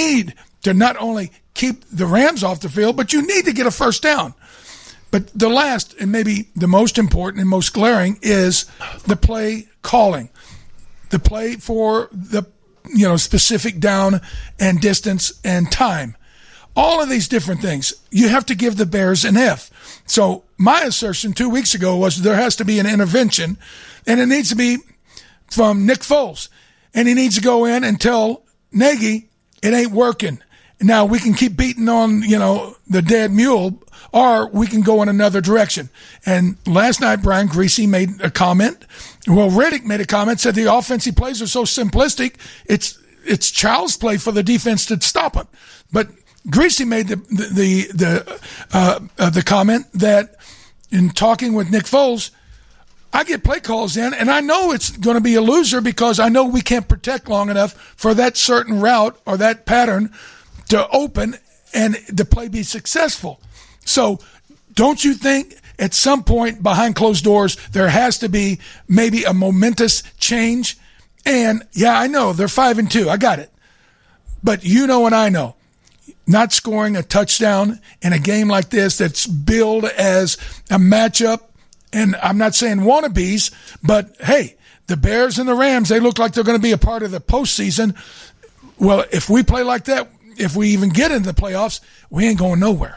to not only keep the Rams off the field, but you need to get a first down. But the last, and maybe the most important and most glaring, is the play calling. The play for the specific down and distance and time. All of these different things, you have to give the Bears an F. So my assertion 2 weeks ago was there has to be an intervention, and it needs to be from Nick Foles. And he needs to go in and tell Nagy it ain't working. Now, we can keep beating on, the dead mule, or we can go in another direction. And last night, Brian Griese made a comment. Well, Riddick made a comment, said the offensive plays are so simplistic, it's child's play for the defense to stop them. But Griese made the comment that in talking with Nick Foles, I get play calls in, and I know it's going to be a loser because I know we can't protect long enough for that certain route or that pattern to open and the play be successful. So don't you think at some point behind closed doors there has to be maybe a momentous change? And yeah, I know they're 5-2. I got it. But and I know, not scoring a touchdown in a game like this that's billed as a matchup, and I'm not saying wannabes, but hey, the Bears and the Rams, they look like they're going to be a part of the postseason. Well, if we play like that, if we even get into the playoffs, we ain't going nowhere.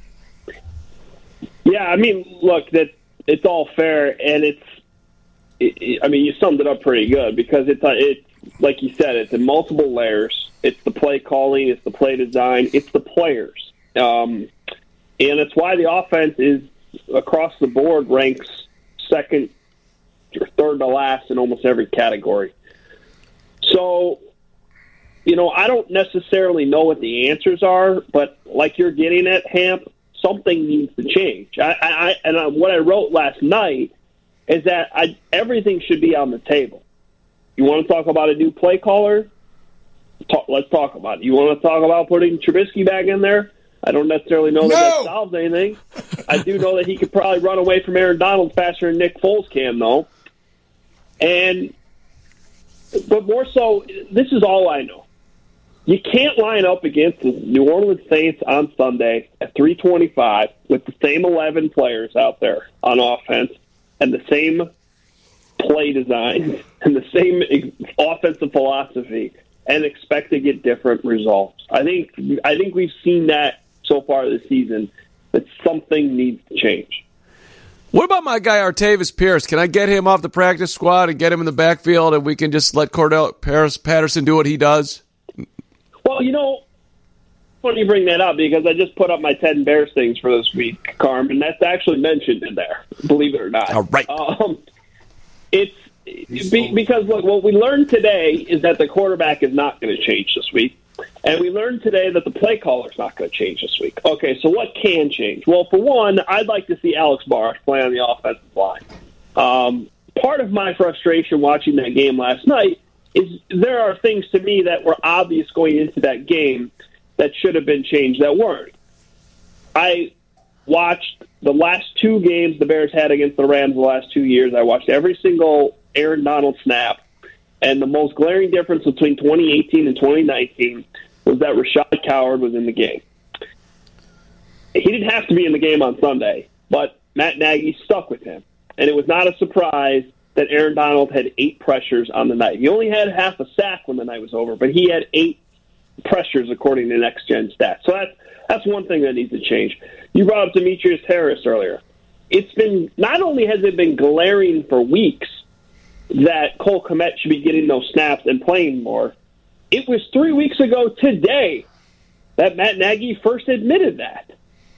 Yeah, I mean, look, that it's all fair, and you summed it up pretty good because it's like you said, it's in multiple layers. It's the play calling, it's the play design, it's the players, and it's why the offense is across the board ranks second or third to last in almost every category. So, I don't necessarily know what the answers are, but like you're getting at, Hamp, something needs to change. What I wrote last night is that everything should be on the table. You want to talk about a new play caller? Let's talk about it. You want to talk about putting Trubisky back in there? I don't necessarily know that solves anything. I do know that he could probably run away from Aaron Donald faster than Nick Foles can, though. But more so, this is all I know. You can't line up against the New Orleans Saints on Sunday at 3:25 with the same 11 players out there on offense and the same play design and the same offensive philosophy and expect to get different results. I think we've seen that so far this season, that something needs to change. What about my guy Artavis Pierce? Can I get him off the practice squad and get him in the backfield, and we can just let Cordell Patterson do what he does? Well, funny you bring that up because I just put up my 10 Bears things for this week, Carm, and that's actually mentioned in there, believe it or not. All right. Because, look, what we learned today is that the quarterback is not going to change this week. And we learned today that the play caller is not going to change this week. Okay, so what can change? Well, for one, I'd like to see Alex Barr play on the offensive line. Part of my frustration watching that game last night is there are things to me that were obvious going into that game that should have been changed that weren't. I watched the last two games the Bears had against the Rams the last 2 years. I watched every single Aaron Donald snap. And the most glaring difference between 2018 and 2019 was that Rashad Coward was in the game. He didn't have to be in the game on Sunday, but Matt Nagy stuck with him. And it was not a surprise that Aaron Donald had 8 pressures on the night. He only had half a sack when the night was over, but he had 8 pressures according to Next Gen Stats. So that's one thing that needs to change. You brought up Demetrius Harris earlier. It's been, not only has it been glaring for weeks that Cole Kmet should be getting those snaps and playing more, it was 3 weeks ago today that Matt Nagy first admitted that.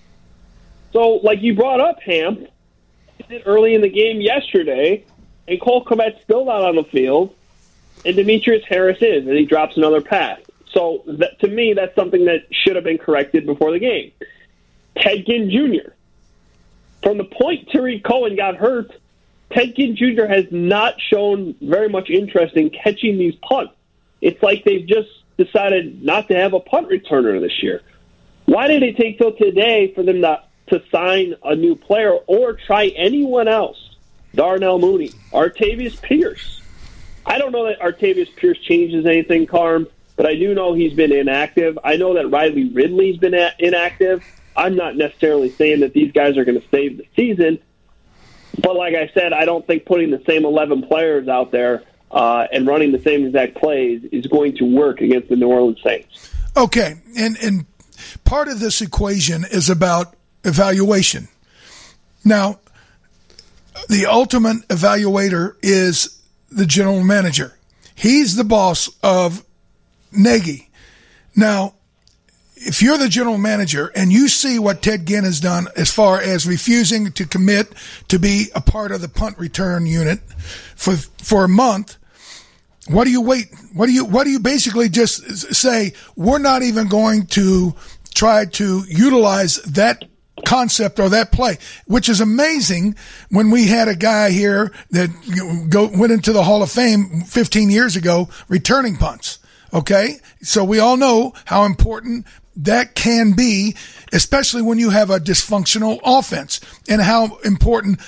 So, like you brought up, Ham, early in the game yesterday, and Cole Kmet's still not on the field, and Demetrius Harris is, and he drops another pass. So, to me, that's something that should have been corrected before the game. Ted Ginn Jr. From the point Tariq Cohen got hurt, Ted Ginn Jr. has not shown very much interest in catching these punts. It's like they've just decided not to have a punt returner this year. Why did it take till today for them to sign a new player or try anyone else? Darnell Mooney, Artavis Pierce. I don't know that Artavis Pierce changes anything, Carm, but I do know he's been inactive. I know that Riley Ridley's been inactive. I'm not necessarily saying that these guys are going to save the season. But like I said, I don't think putting the same 11 players out there and running the same exact plays is going to work against the New Orleans Saints. Okay, and part of this equation is about evaluation. Now, the ultimate evaluator is the general manager. He's the boss of Nagy. Now, if you're the general manager and you see what Ted Ginn has done as far as refusing to commit to be a part of the punt return unit for a month, what do you wait? What do you basically just say, we're not even going to try to utilize that concept or that play, which is amazing when we had a guy here that went into the Hall of Fame 15 years ago returning punts. Okay? So we all know how important that can be, especially when you have a dysfunctional offense, and how important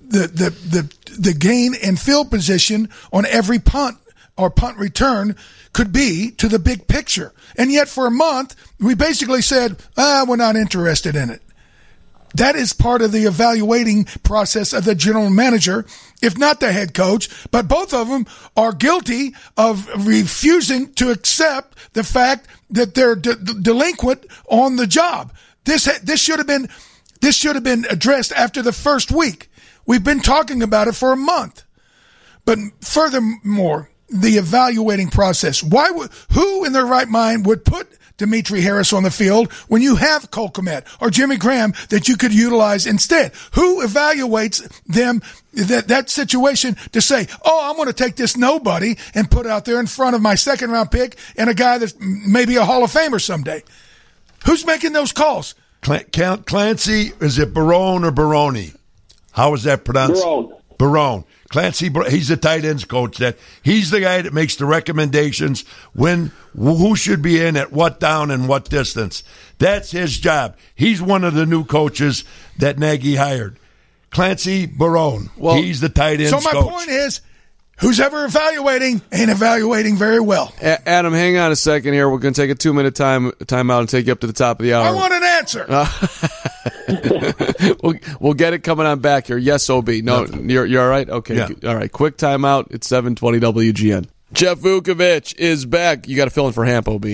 the gain in field position on every punt or punt return could be to the big picture. And yet for a month, we basically said, we're not interested in it. That is part of the evaluating process of the general manager, if not the head coach, but both of them are guilty of refusing to accept the fact that they're delinquent on the job. This should have been addressed after the first week. We've been talking about it for a month. But furthermore, the evaluating process. Who in their right mind would put Demetri Harris on the field when you have Cole Kmet or Jimmy Graham that you could utilize instead? Who evaluates them, that situation to say, I'm going to take this nobody and put out there in front of my second-round pick and a guy that's maybe a Hall of Famer someday? Who's making those calls? Clancy, is it Barone or Baroni? How is that pronounced? Barone. Clancy, he's the tight ends coach. He's the guy that makes the recommendations who should be in at what down and what distance. That's his job. He's one of the new coaches that Nagy hired. Clancy Barone. He's the tight ends coach. So my point is, who's ever evaluating ain't evaluating very well. Adam, hang on a second here. We're going to take a 2-minute time out and take you up to the top of the hour. I want an answer. We'll get it coming on back here. Yes, OB. No, you're all right? Okay. Yeah. All right. Quick timeout. It's 7:20 WGN. Jeff Vukovich is back. You got to fill in for Hamp, OB.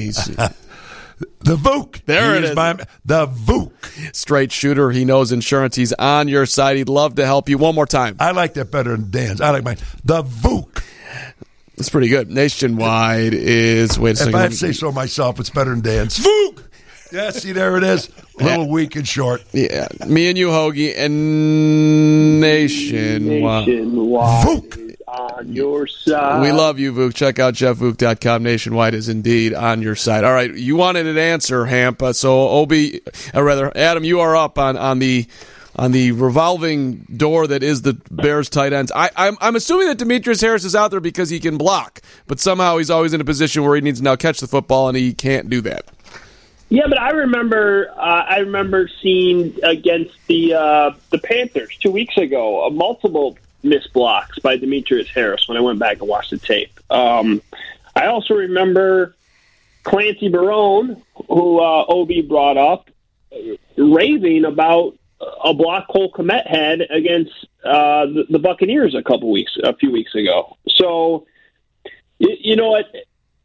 The Vuk. There it is. The Vuk. Straight shooter. He knows insurance. He's on your side. He'd love to help you. One more time. I like that better than Dan's. I like mine. The Vuk. It's pretty good. Nationwide is... Wait a second. If I have to say so myself, it's better than Dan's. Vuk. Yeah, see, there it is. A little weak and short. Yeah. Me and you, Hoagie, and Nationwide. Vuk. On your side. We love you, Vuk. Check out jeffvuk.com. Nationwide is indeed on your side. All right, you wanted an answer, Hamp. So Adam, you are up on the revolving door that is the Bears tight ends. I'm assuming that Demetrius Harris is out there because he can block, but somehow he's always in a position where he needs to now catch the football, and he can't do that. Yeah, but I remember seeing against the Panthers 2 weeks ago multiple missed blocks by Demetrius Harris when I went back and watched the tape. I also remember Clancy Barone, who OB brought up, raving about a block Cole Kmet had against the Buccaneers a few weeks ago. So, you know what?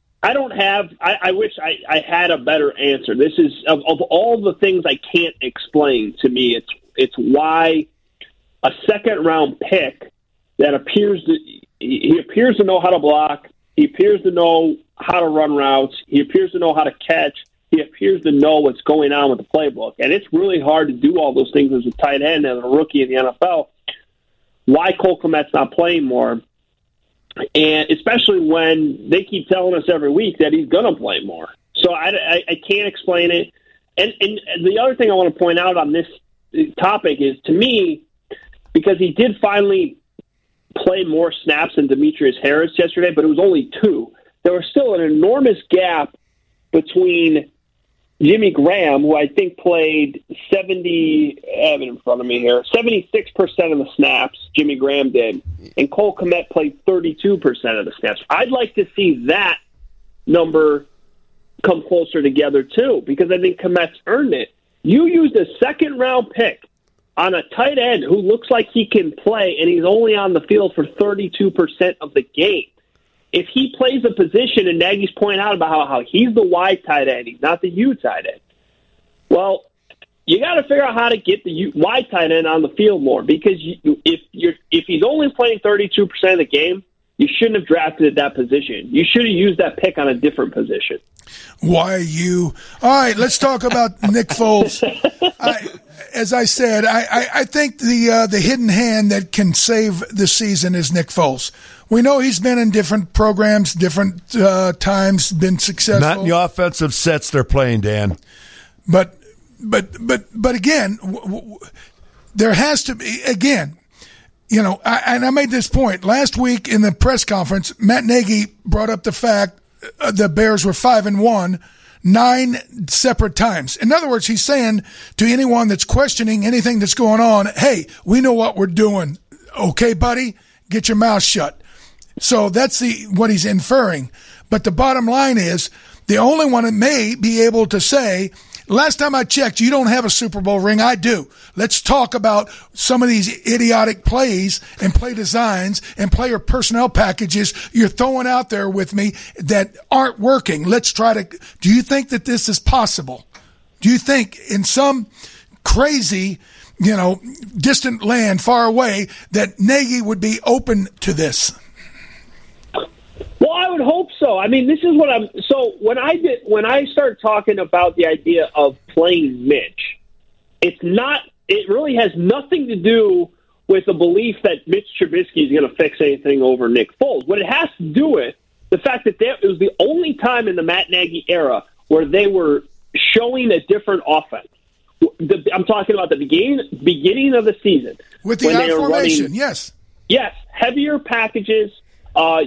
I wish I had a better answer. This is of all the things I can't explain to me. It's why a second round pick that appears to know how to block. He appears to know how to run routes. He appears to know how to catch. He appears to know what's going on with the playbook. And it's really hard to do all those things as a tight end, as a rookie in the NFL. Why Cole Kmet's not playing more, and especially when they keep telling us every week that he's going to play more. So I can't explain it. And the other thing I want to point out on this topic is, to me, because he did finally play more snaps than Demetrius Harris yesterday, but it was only 2. There was still an enormous gap between Jimmy Graham, who I think played 76% of the snaps, Jimmy Graham did, and Cole Kmet played 32% of the snaps. I'd like to see that number come closer together, too, because I think Kmet's earned it. You used a second-round pick on a tight end who looks like he can play, and he's only on the field for 32% of the game. If he plays a position, and Nagy's pointing out about how he's the wide tight end, he's not the U tight end. Well, you got to figure out how to get the wide tight end on the field more, because if he's only playing 32% of the game, you shouldn't have drafted at that position. You should have used that pick on a different position. Why you? All right, let's talk about Nick Foles. As I said, I think the hidden hand that can save the season is Nick Foles. We know he's been in different programs, different times, been successful. Not in the offensive sets they're playing, Dan. But again, there has to be, again, you know, I made this point last week in the press conference. Matt Nagy brought up the fact the Bears were 5-1 9 separate times. In other words, he's saying to anyone that's questioning anything that's going on, hey, we know what we're doing. Okay, buddy, get your mouth shut. So that's what he's inferring. But the bottom line is, the only one that may be able to say, last time I checked, you don't have a Super Bowl ring. I do. Let's talk about some of these idiotic plays and play designs and player personnel packages you're throwing out there with me that aren't working. Let's try to. Do you think that this is possible? Do you think in some crazy, distant land far away that Nagy would be open to this? Well, I would hope so. though. I mean, this is what I'm. So when I start talking about the idea of playing Mitch, it's not. It really has nothing to do with the belief that Mitch Trubisky is going to fix anything over Nick Foles. What it has to do with the fact that it was the only time in the Matt Nagy era where they were showing a different offense. I'm talking about the beginning of the season with the I formation. Yes, heavier packages. What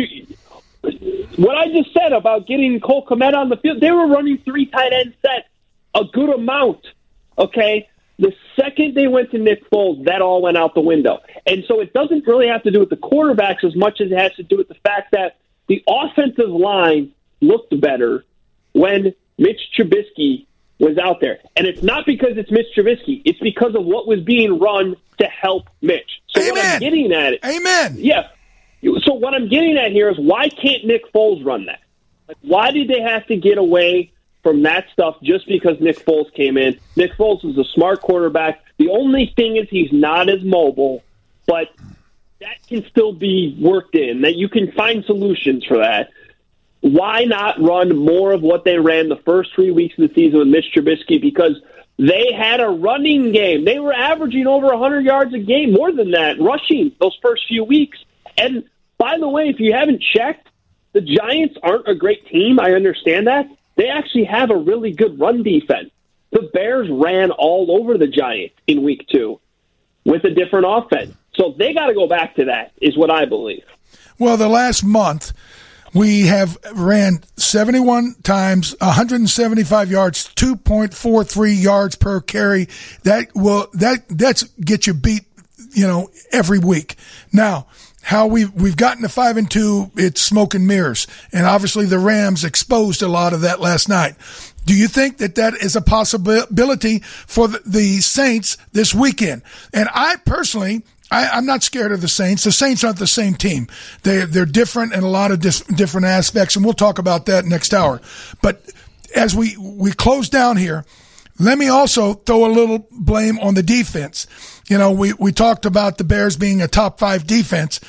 I just said about getting Cole Kmet on the field, they were running 3 tight end sets a good amount. Okay, the second they went to Nick Foles, that all went out the window. And so it doesn't really have to do with the quarterbacks as much as it has to do with the fact that the offensive line looked better when Mitch Trubisky was out there. And it's not because it's Mitch Trubisky. It's because of what was being run to help Mitch. So Amen. What I'm getting at it. Amen. Yeah. So what I'm getting at here is why can't Nick Foles run that? Like, why did they have to get away from that stuff just because Nick Foles came in? Nick Foles is a smart quarterback. The only thing is he's not as mobile, but that can still be worked in, that you can find solutions for that. Why not run more of what they ran the first 3 weeks of the season with Mitch Trubisky? Because they had a running game. They were averaging over 100 yards a game, more than that, rushing those first few weeks. And by the way, if you haven't checked, the Giants aren't a great team. I understand that. They actually have a really good run defense. The Bears ran all over the Giants in week 2 with a different offense. So they got to go back to that, is what I believe. Well, the last month, we have ran 71 times, 175 yards, 2.43 yards per carry. That's get you beat, every week. Now, how we've gotten to 5-2, it's smoke and mirrors. And obviously the Rams exposed a lot of that last night. Do you think that is a possibility for the Saints this weekend? And I personally, I'm not scared of the Saints. The Saints aren't the same team. They're different in a lot of different aspects, and we'll talk about that next hour. But as we close down here, let me also throw a little blame on the defense. We talked about the Bears being a top 5 defense.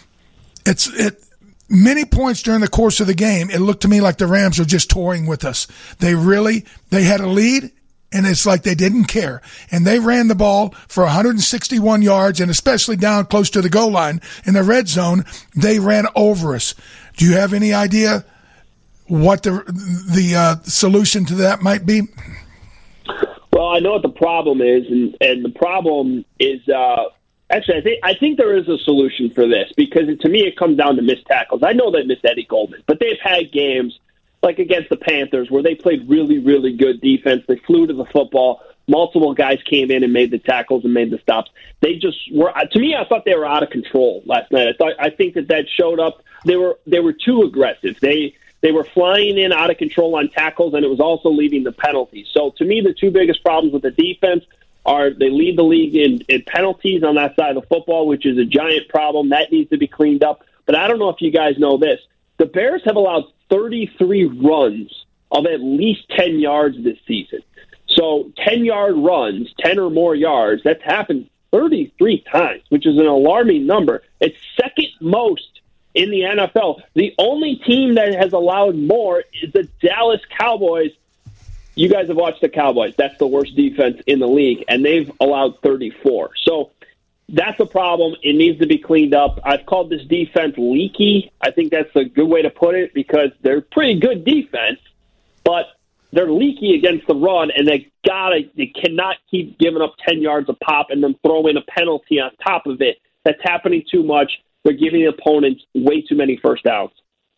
Many points during the course of the game, it looked to me like the Rams were just toying with us. They had a lead, and it's like they didn't care. And they ran the ball for 161 yards, and especially down close to the goal line in the red zone, they ran over us. Do you have any idea what the solution to that might be? Well, I know what the problem is, and the problem is actually I think there is a solution for this, because to me it comes down to missed tackles. I know they missed Eddie Goldman, but they've had games like against the Panthers where they played really, really good defense. They flew to the football. Multiple guys came in and made the tackles and made the stops. They just were, to me, I thought they were out of control last night. I think that showed up. They were too aggressive. They were flying in out of control on tackles, and it was also leading to penalties. So to me, the two biggest problems with the defense are they lead the league in penalties on that side of the football, which is a giant problem. That needs to be cleaned up. But I don't know if you guys know this. The Bears have allowed 33 runs of at least 10 yards this season. So 10-yard runs, 10 or more yards, that's happened 33 times, which is an alarming number. It's second most in the NFL. The only team that has allowed more is the Dallas Cowboys. You guys have watched the Cowboys. That's the worst defense in the league, and they've allowed 34. So that's a problem. It needs to be cleaned up. I've called this defense leaky. I think that's a good way to put it, because they're pretty good defense, but they're leaky against the run, and they cannot keep giving up 10 yards a pop and then throw in a penalty on top of it. That's happening too much. They're giving opponents way too many first downs.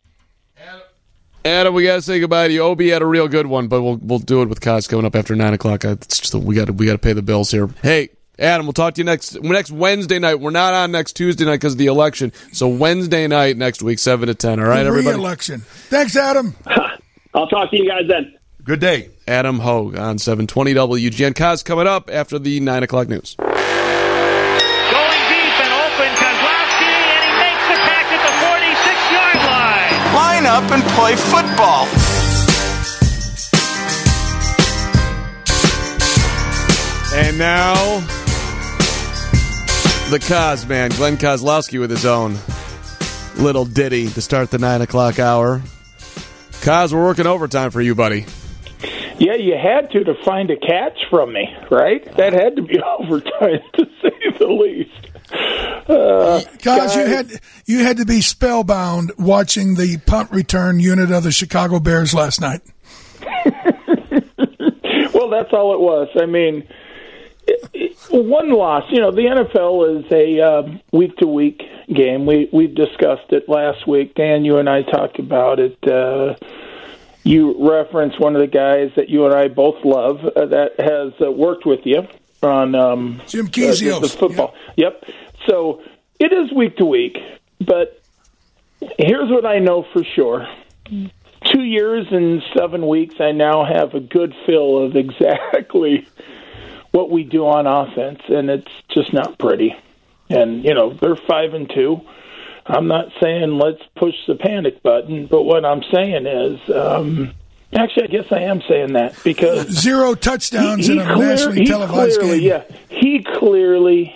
Adam, we gotta say goodbye to you. Obi had a real good one, but we'll do it with Kaz coming up after 9 o'clock. It's just we gotta pay the bills here. Hey, Adam, we'll talk to you next Wednesday night. We're not on next Tuesday night because of the election. So Wednesday night next week, 7 to 10. All right, everybody. Re-election. Thanks, Adam. I'll talk to you guys then. Good day. Adam Hogue on 720 WGN. Kaz coming up after the 9 o'clock news. Going deep and open, Kozlowski, and he makes the catch at the 46-yard line. Line up and play football. And now, the Kaz man, Glenn Kozlowski with his own little ditty to start the 9 o'clock hour. Kaz, we're working overtime for you, buddy. Yeah, you had to find a catch from me, right? That had to be overtime, to say the least. Guys, you had to be spellbound watching the punt return unit of the Chicago Bears last night. Well, that's all it was. I mean, one loss. The NFL is a week-to-week game. We discussed it last week. Dan, you and I talked about it. You referenced one of the guys that you and I both love that has worked with you on Jim Kezios. The football. Yep. So it is week-to-week, but here's what I know for sure. 2 years and 7 weeks, I now have a good feel of exactly what we do on offense, and it's just not pretty. And, they're 5-2. I'm not saying let's push the panic button, but what I'm saying is, actually, I guess I am saying that because 0 touchdowns in a nationally televised game. Yeah, he clearly.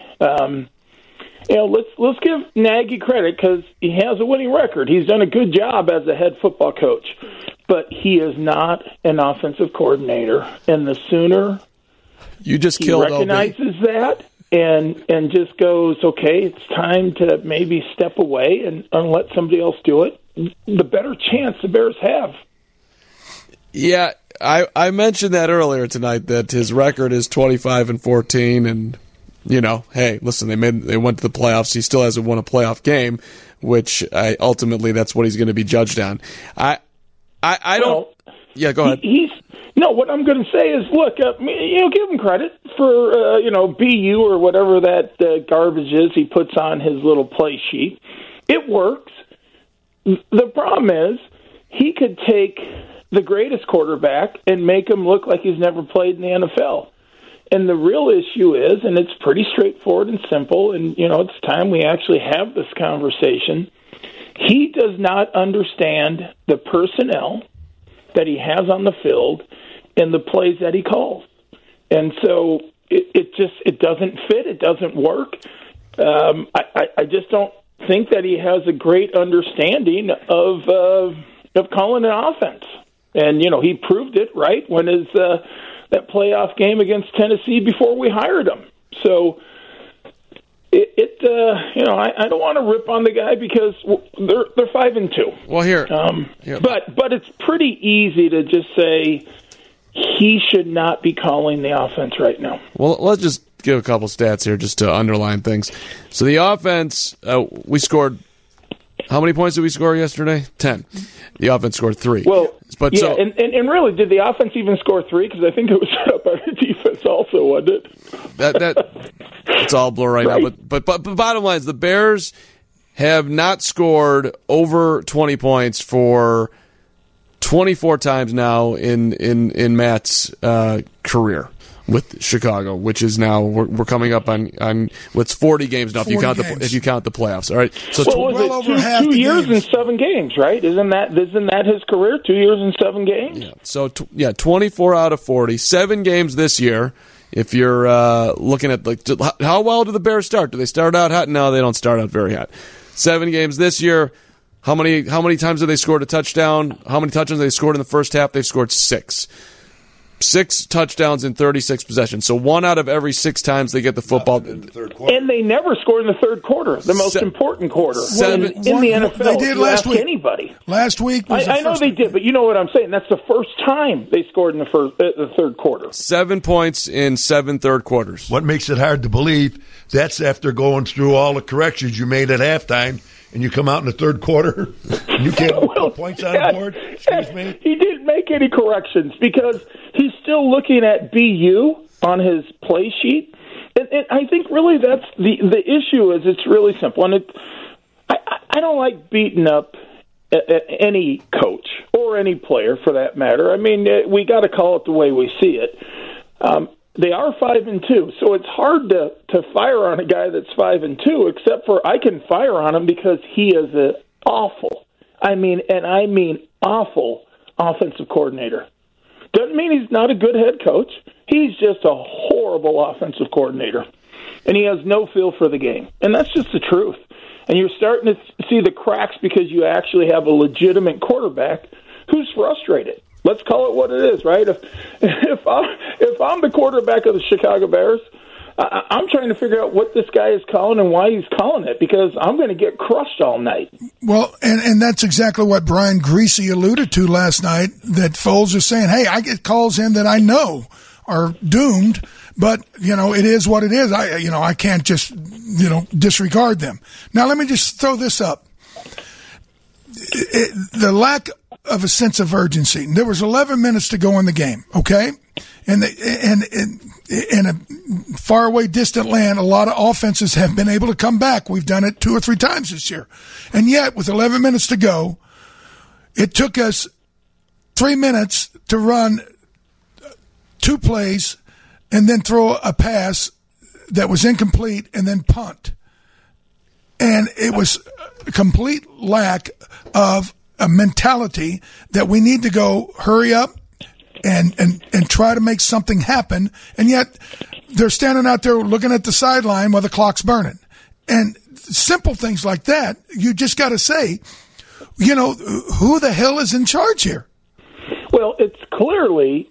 Let's give Nagy credit because he has a winning record. He's done a good job as a head football coach, but he is not an offensive coordinator. And the sooner he recognizes that and just goes, okay, it's time to maybe step away and let somebody else do it, the better chance the Bears have. Yeah, I mentioned that earlier tonight that his record is 25-14 and. Hey, listen, they went to the playoffs. He still hasn't won a playoff game, which ultimately that's what he's going to be judged on. I don't. Yeah, go ahead. What I'm going to say is, look, give him credit for BU or whatever that garbage is he puts on his little play sheet. It works. The problem is he could take the greatest quarterback and make him look like he's never played in the NFL. And the real issue is, and it's pretty straightforward and simple, and, it's time we actually have this conversation. He does not understand the personnel that he has on the field and the plays that he calls. And so it doesn't fit. It doesn't work. I just don't think that he has a great understanding of calling an offense. And, he proved it, right, when his that playoff game against Tennessee before we hired him. So I don't want to rip on the guy because they're 5-2. Well, here. But it's pretty easy to just say he should not be calling the offense right now. Well, let's just give a couple stats here just to underline things. So the offense, we scored. How many points did we score yesterday? 10. The offense scored 3. Well, and really, did the offense even score 3? Because I think it was set up by the defense also, wasn't it? It's all blur right now. But bottom line is the Bears have not scored over 20 points for 24 times now in Matt's career with Chicago, which is now we're coming up on what's 40 games now if you count the playoffs. All right, so over 2 years and 7 games, right? Isn't that his career? 2 years and 7 games. Yeah. So 24 out of 40, 7 games this year. If you're looking at how well do the Bears start? Do they start out hot? No, they don't start out very hot. 7 games this year. How many times have they scored a touchdown? How many touchdowns have they scored in the first half? They've scored 6. 6 touchdowns in 36 possessions. So 1 out of every 6 times they get the football. And they never scored in the third quarter, the most important quarter in the NFL. They did last week. Anybody. Last week was I know they did, but you know what I'm saying. That's the first time they scored in the third quarter. 7 points in 7 third quarters. What makes it hard to believe, that's after going through all the corrections you made at halftime, and you come out in the third quarter, and you can't put points on the board? Excuse me? He didn't make any corrections because he's still looking at BU on his play sheet. And I think really that's the issue is it's really simple. And I don't like beating up any coach or any player for that matter. I mean, we got to call it the way we see it. They are 5-2, so it's hard to fire on a guy that's 5-2. Except for I can fire on him because he is an awful, I mean awful offensive coordinator. Doesn't mean he's not a good head coach. He's just a horrible offensive coordinator, and he has no feel for the game, and that's just the truth. and you're starting to see the cracks because you actually have a legitimate quarterback who's frustrated. Let's call it what it is, right? If I'm the quarterback of the Chicago Bears, I'm trying to figure out what this guy is calling and why he's calling it, because I'm going to get crushed all night. Well, and that's exactly what Brian Greasy alluded to last night, that Foles is saying, hey, I get calls in that I know are doomed, but, it is what it is. I can't just, disregard them. Now, let me just throw this up. The lack of a sense of urgency. There was 11 minutes to go in the game, okay? And in a faraway, distant land, a lot of offenses have been able to come back. We've done it 2 or 3 times this year. And yet, with 11 minutes to go, it took us 3 minutes to run 2 plays and then throw a pass that was incomplete and then punt. And it was a complete lack of a mentality that we need to go hurry up and try to make something happen. And yet they're standing out there looking at the sideline while the clock's burning. And simple things like that, you just got to say, who the hell is in charge here? Well, it's clearly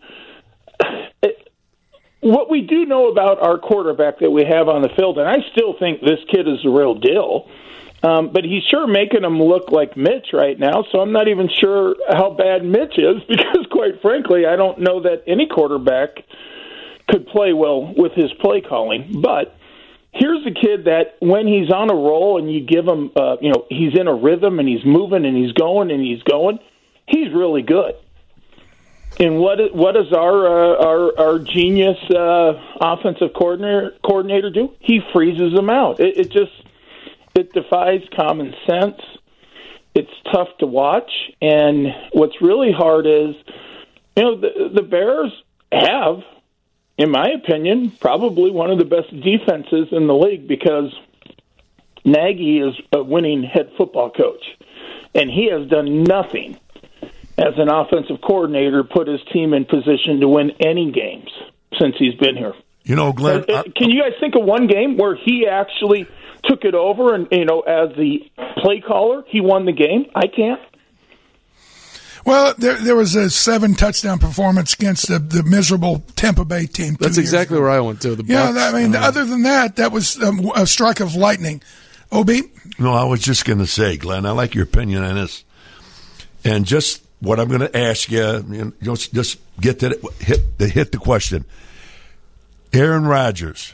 what we do know about our quarterback that we have on the field, and I still think this kid is the real deal, but he's sure making him look like Mitch right now, so I'm not even sure how bad Mitch is, because quite frankly, I don't know that any quarterback could play well with his play calling. But here's a kid that when he's on a roll and you give him, he's in a rhythm and he's moving and he's going, he's really good. And what does our genius offensive coordinator do? He freezes them out. It defies common sense. It's tough to watch, and what's really hard is, the Bears have, in my opinion, probably one of the best defenses in the league, because Nagy is a winning head football coach, and he has done nothing as an offensive coordinator, put his team in position to win any games since he's been here. Glenn, can you guys think of one game where he actually took it over and, as the play caller, he won the game? I can't. Well, there was a 7-touchdown performance against the miserable Tampa Bay team. That's exactly where I went to. The Bucs. Other than that was a strike of lightning. Obi? No, I was just going to say, Glenn, I like your opinion on this. And just what I'm going to ask you, just get to hit the question. Aaron Rodgers,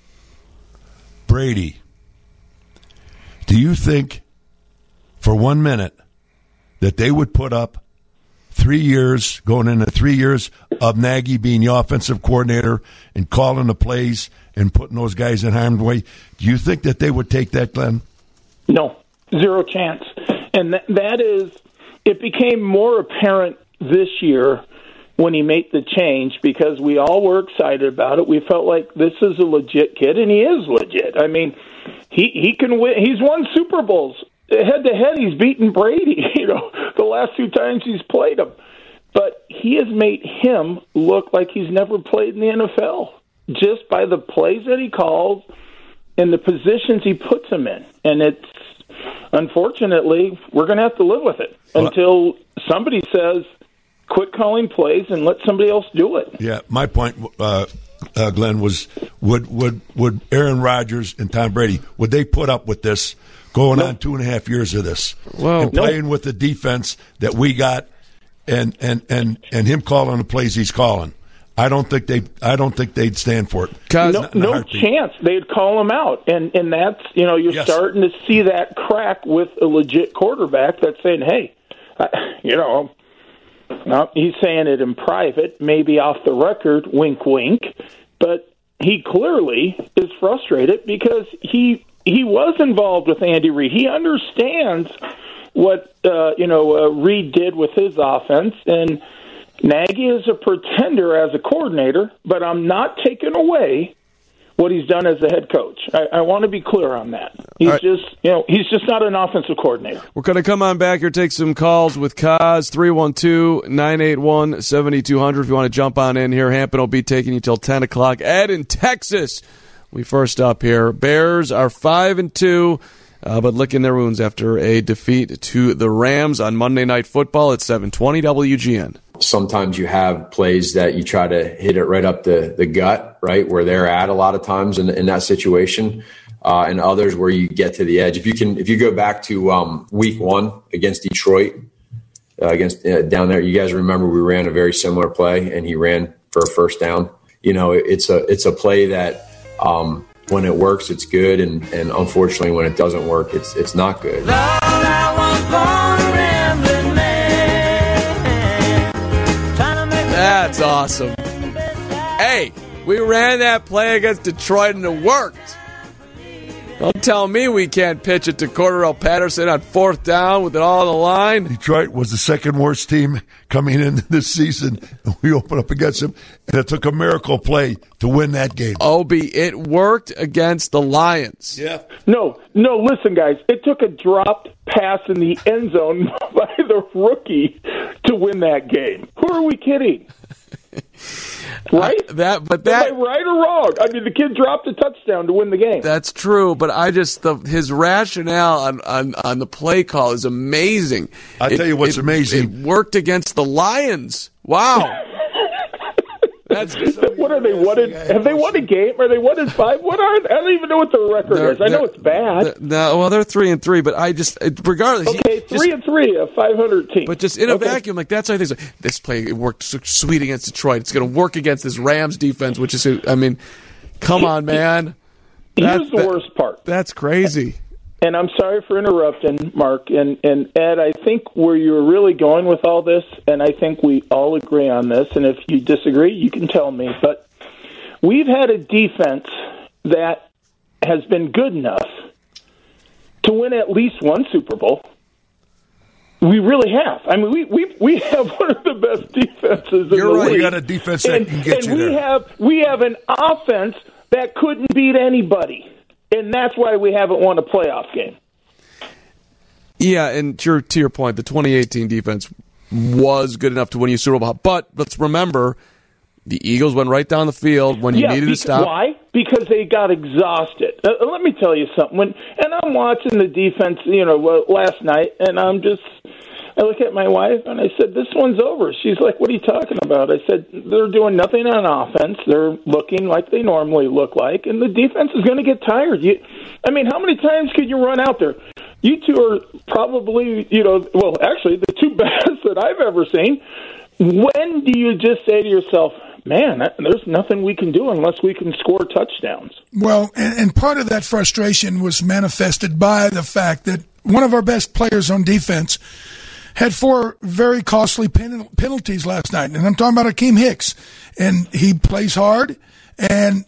Brady, do you think for 1 minute that they would put up 3 years, going into 3 years of Nagy being the offensive coordinator and calling the plays and putting those guys in harm's way? Do you think that they would take that, Glenn? No, zero chance. And that is, it became more apparent this year when he made the change, because we all were excited about it. We felt like this is a legit kid, and he is legit. I mean, he can win. He's won Super Bowls. Head-to-head, he's beaten Brady, the last 2 times he's played him. But he has made him look like he's never played in the NFL, just by the plays that he calls and the positions he puts him in. And it's, unfortunately, we're going to have to live with it until somebody says, quit calling plays and let somebody else do it. Yeah, my point, Glenn, was would Aaron Rodgers and Tom Brady, would they put up with this going on 2.5 years of this and playing with the defense that we got and him calling the plays he's calling? I don't think they'd stand for it. No chance. They'd call him out, and that's you're starting to see that crack with a legit quarterback that's saying, hey, he's saying it in private, maybe off the record, wink, wink, but he clearly is frustrated because he was involved with Andy Reid. He understands what Reid did with his offense, and Nagy is a pretender as a coordinator, but I'm not taking away what he's done as a head coach. I want to be clear on that. He's just not an offensive coordinator. We're going to come on back here, take some calls with Kaz, 312-981-7200 if you want to jump on in here. Hampton will be taking you till 10 o'clock. Ed in Texas, we first up here. Bears are 5-2. but licking their wounds after a defeat to the Rams on Monday Night Football at 7:20 WGN. Sometimes you have plays that you try to hit it right up the gut, right, where they're at a lot of times in that situation, and others where you get to the edge. If you go back to week 1 against Detroit, down there, you guys remember we ran a very similar play, and he ran for a first down. It's a play that when it works, it's good, and unfortunately, when it doesn't work, it's not good. That's awesome. Hey, we ran that play against Detroit and it worked. Don't tell me we can't pitch it to Cordarrelle Patterson on 4th down with it all on the line. Detroit was the second worst team coming in this season. We opened up against them, and it took a miracle play to win that game. Obi, it worked against the Lions. Yeah. No, listen, guys. It took a dropped pass in the end zone by the rookie to win that game. Who are we kidding? Right? Am I right or wrong? I mean, the kid dropped a touchdown to win the game. That's true, but his rationale on the play call is amazing. I'll tell you what's amazing. It worked against the Lions. Wow. What are they? Have they won a game? Are they 1-5? What are they? I don't even know what the record is. I know it's bad. They're 3-3, but regardless. Okay, 3-3, a 500 team. But just in a vacuum, that's how I think. This play it worked so sweet against Detroit. It's going to work against this Rams defense, which is, come on, man. Here's the worst part. That's crazy. And I'm sorry for interrupting, Mark. And Ed, I think where you're really going with all this, and I think we all agree on this, and if you disagree, you can tell me, but we've had a defense that has been good enough to win at least one Super Bowl. We really have. I mean, we have one of the best defenses in the league. You got a defense that can get you there. We have an offense that couldn't beat anybody. And that's why we haven't won a playoff game. Yeah, and to your point, the 2018 defense was good enough to win you Super Bowl. But let's remember, the Eagles went right down the field when you needed to stop. Why? Because they got exhausted. Let me tell you something. And I'm watching the defense, last night, and I look at my wife, and I said, this one's over. She's like, what are you talking about? I said, they're doing nothing on offense. They're looking like they normally look like, and the defense is going to get tired. How many times could you run out there? You two are probably, actually, the two best that I've ever seen. When do you just say to yourself, man, there's nothing we can do unless we can score touchdowns? Well, and part of that frustration was manifested by the fact that one of our best players on defense had 4 very costly penalties last night. And I'm talking about Akeem Hicks. And he plays hard. And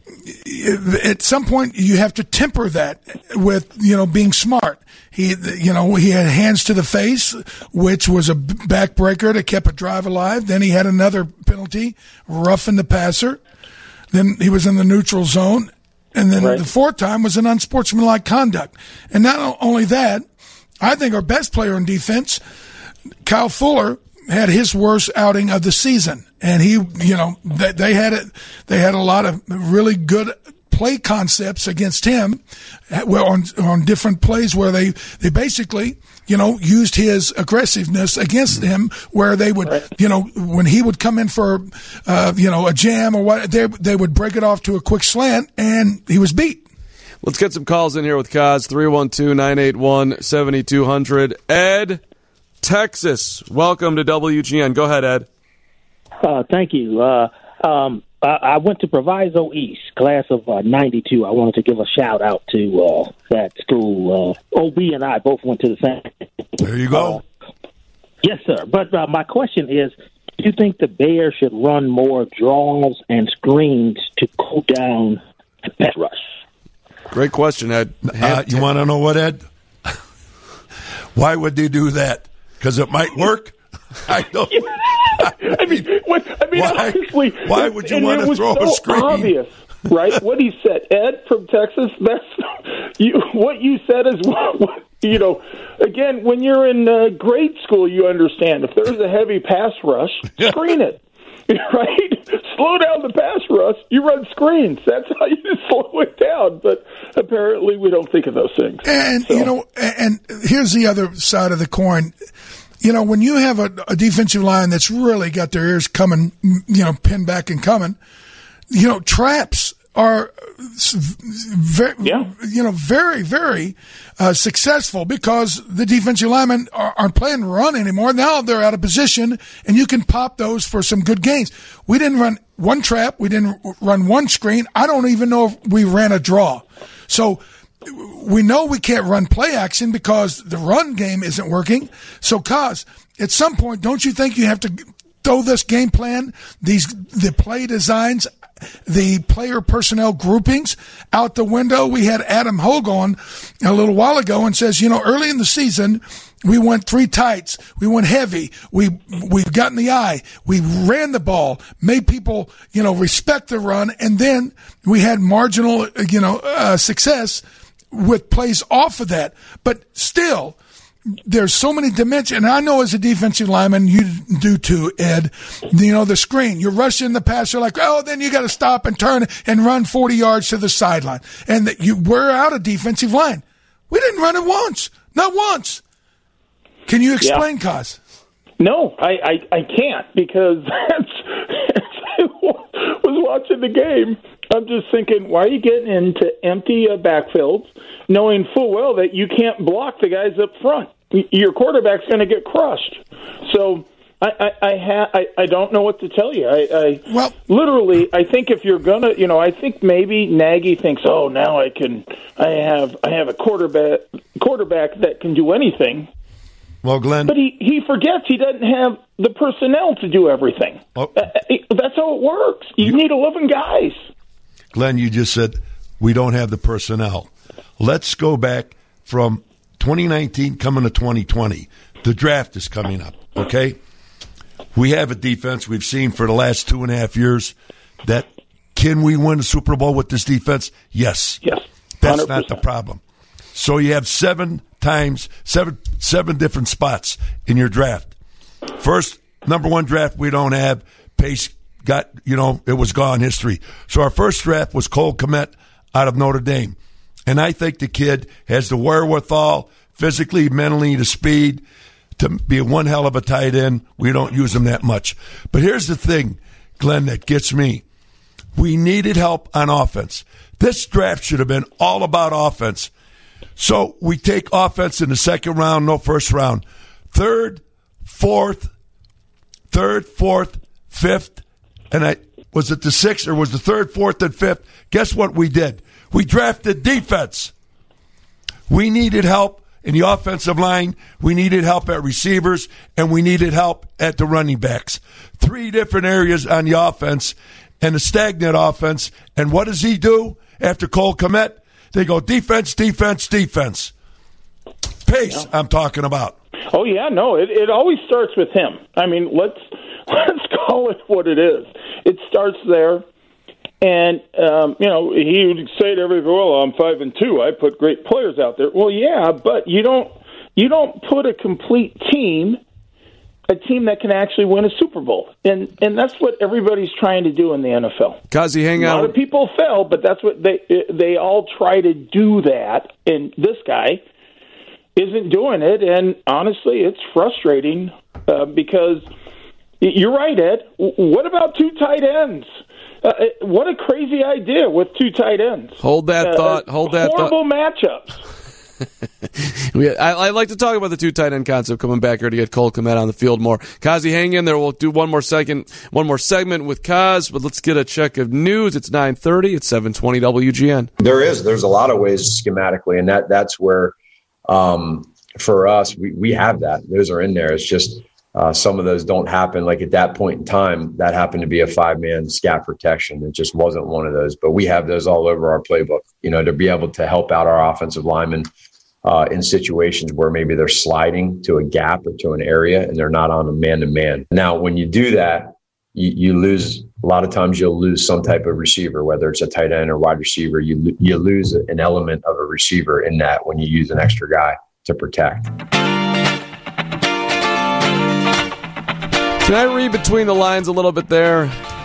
at some point, you have to temper that with, being smart. He had hands to the face, which was a backbreaker that kept a drive alive. Then he had another penalty, roughing the passer. Then he was in the neutral zone. And then the 4th time was an unsportsmanlike conduct. And not only that, I think our best player on defense, Kyle Fuller, had his worst outing of the season, and they had a lot of really good play concepts against him, on different plays where they basically used his aggressiveness against him, where they would when he would come in for a jam or what, they would break it off to a quick slant, and he was beat. Let's get some calls in here with Kaz, 312-981-7200. Ed, Texas, welcome to WGN. Go ahead, Ed. Thank you. I went to Proviso East, class of 92. I wanted to give a shout-out to that school. OB and I both went to the same. There you go. Yes, sir. But my question is, do you think the Bears should run more draws and screens to cool down the pass rush? Great question, Ed. You want to know what, Ed? Why would they do that? Because it might work? I don't. Honestly, why would you want to throw a screen? Obvious, right? What he said, Ed from Texas. What you said is what. Again, when you're in grade school, you understand. If there's a heavy pass rush, screen it. right? Slow down the pass rush. You run screens. That's how you slow it down. But apparently we don't think of those things. And, and here's the other side of the coin. When you have a defensive line that's really got their ears coming, pinned back and coming, traps are very, very successful because the defensive linemen aren't playing run anymore. Now they're out of position, and you can pop those for some good gains. We didn't run one trap. We didn't run one screen. I don't even know if we ran a draw. So we know we can't run play action because the run game isn't working. So, Kaz, at some point, don't you think you have to throw this game plan, the play designs, the player personnel groupings out the window? We had Adam Hogue on a little while ago and says, early in the season, we went 3 tights. We went heavy. We've got in the eye. We ran the ball, made people, respect the run. And then we had marginal, success with plays off of that. But still, there's so many dimensions. And I know as a defensive lineman, you do too, Ed, the screen. You're rushing the pass. You're like, then you got to stop and turn and run 40 yards to the sideline. And you wear out a defensive line. We didn't run it once. Not once. Can you explain, Kaz? No, I can't because I was watching the game. I'm just thinking, why are you getting into empty backfields knowing full well that you can't block the guys up front? Your quarterback's going to get crushed. So I don't know what to tell you. Literally, I think if you're gonna, I think maybe Nagy thinks, now I have a quarterback that can do anything. Well, Glenn, but he forgets he doesn't have the personnel to do everything. That's how it works. You need 11 guys. Glenn, you just said we don't have the personnel. Let's go back from 2019 coming to 2020. The draft is coming up, okay? We have a defense we've seen for the last 2.5 years that can we win a Super Bowl with this defense? Yes. Yes. 100%. That's not the problem. So you have seven different spots in your draft. First, number 1 draft we don't have. Pace got, it was gone history. So our first draft was Cole Kmet out of Notre Dame. And I think the kid has the wherewithal, physically, mentally, the speed to be one hell of a tight end. We don't use him that much. But here's the thing, Glenn, that gets me. We needed help on offense. This draft should have been all about offense. So we take offense in the second round, no first round. Third, fourth, fifth, and was it the 6th or was the 3rd, 4th, and 5th? Guess what we did? We drafted defense. We needed help in the offensive line. We needed help at receivers, and we needed help at the running backs. 3 different areas on the offense and a stagnant offense. And what does he do after Cole Kmet? They go defense, defense, defense. Pace, yeah. I'm talking about. Oh, yeah, no, it always starts with him. I mean, let's call it what it is. It starts there. And, he would say to everybody, well, I'm 5-2. I put great players out there. Well, yeah, but you don't put a complete team, a team that can actually win a Super Bowl. And that's what everybody's trying to do in the NFL. Kazi, hang on. A lot of people fail, but that's what they all try to do that. And this guy isn't doing it. And honestly, it's frustrating because you're right, Ed. What about 2 tight ends? What a crazy idea with 2 tight ends. Hold that thought. Horrible matchups. I'd like to talk about the 2 tight end concept coming back here to get Cole Kmet on the field more. Kazi, hang in there. We'll do one more segment with Kaz, but let's get a check of news. It's 9:30. It's 720 WGN. There's a lot of ways schematically, and that's where for us we have that. Those are in there. It's just some of those don't happen. Like at that point in time, that happened to be a 5-man scat protection. It just wasn't one of those. But we have those all over our playbook, to be able to help out our offensive linemen in situations where maybe they're sliding to a gap or to an area and they're not on a man-to-man. Now, when you do that, you lose. A lot of times you'll lose some type of receiver, whether it's a tight end or wide receiver. You lose an element of a receiver in that when you use an extra guy to protect. Can I read between the lines a little bit there?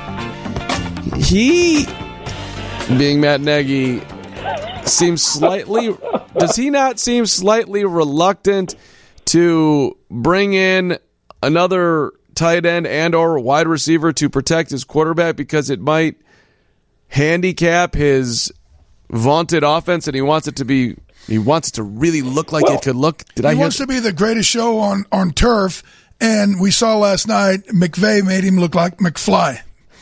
He, being Matt Nagy, seems slightly... Does he not seem slightly reluctant to bring in another tight end and or wide receiver to protect his quarterback because it might handicap his vaunted offense, and he wants it to really look like it could look? He wants to be the greatest show on turf, and we saw last night McVay made him look like McFly.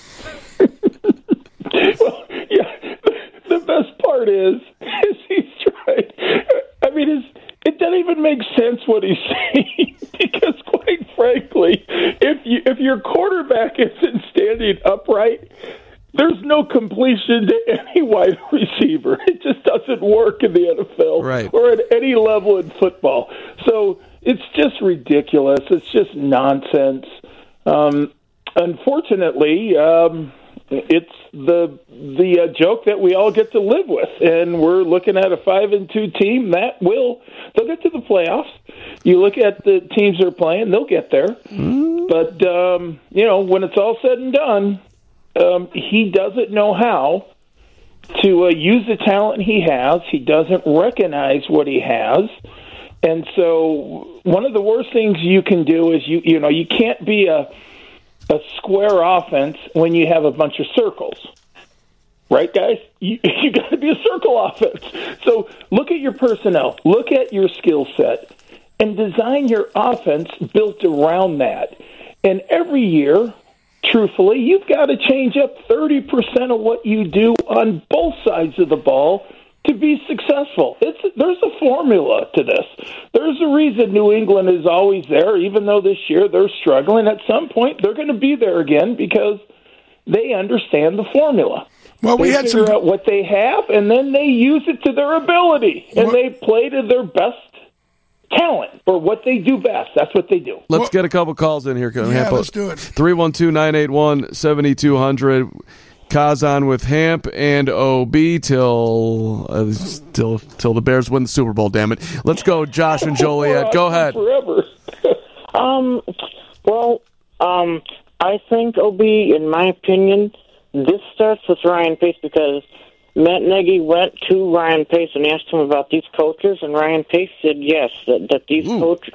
Well, yeah, the best part is he's trying. I mean, it doesn't even make sense what he's saying because, quite frankly, if your quarterback isn't standing upright, there's no completion to any wide receiver. It just doesn't work in the NFL or at any level in football. So it's just ridiculous. It's just nonsense. Unfortunately, it's the joke that we all get to live with, and we're looking at a 5-2 team they'll get to the playoffs. You look at the teams they're playing, they'll get there. But when it's all said and done, he doesn't know how to use the talent he has. He doesn't recognize what he has. And so one of the worst things you can do is you can't be a square offense when you have a bunch of circles. Right, guys? You got to be a circle offense. So look at your personnel, look at your skill set, and design your offense built around that. And every year, truthfully, you've got to change up 30% of what you do on both sides of the ball to be successful. There's a formula to this. There's a reason New England is always there, even though this year they're struggling. At some point, they're going to be there again because they understand the formula. Well, they figure out what they have, and then they use it to their ability, and they play to their best talent or what they do best. That's what they do. Let's get a couple calls in here. Yeah, let's do it. 312-981-7200. Kazan with Hamp and OB till the Bears win the Super Bowl. Damn it! Let's go, Josh and Joliet. Go ahead. Forever. I think OB, in my opinion, this starts with Ryan Pace because Matt Nagy went to Ryan Pace and asked him about these coaches, and Ryan Pace said yes, that these coaches.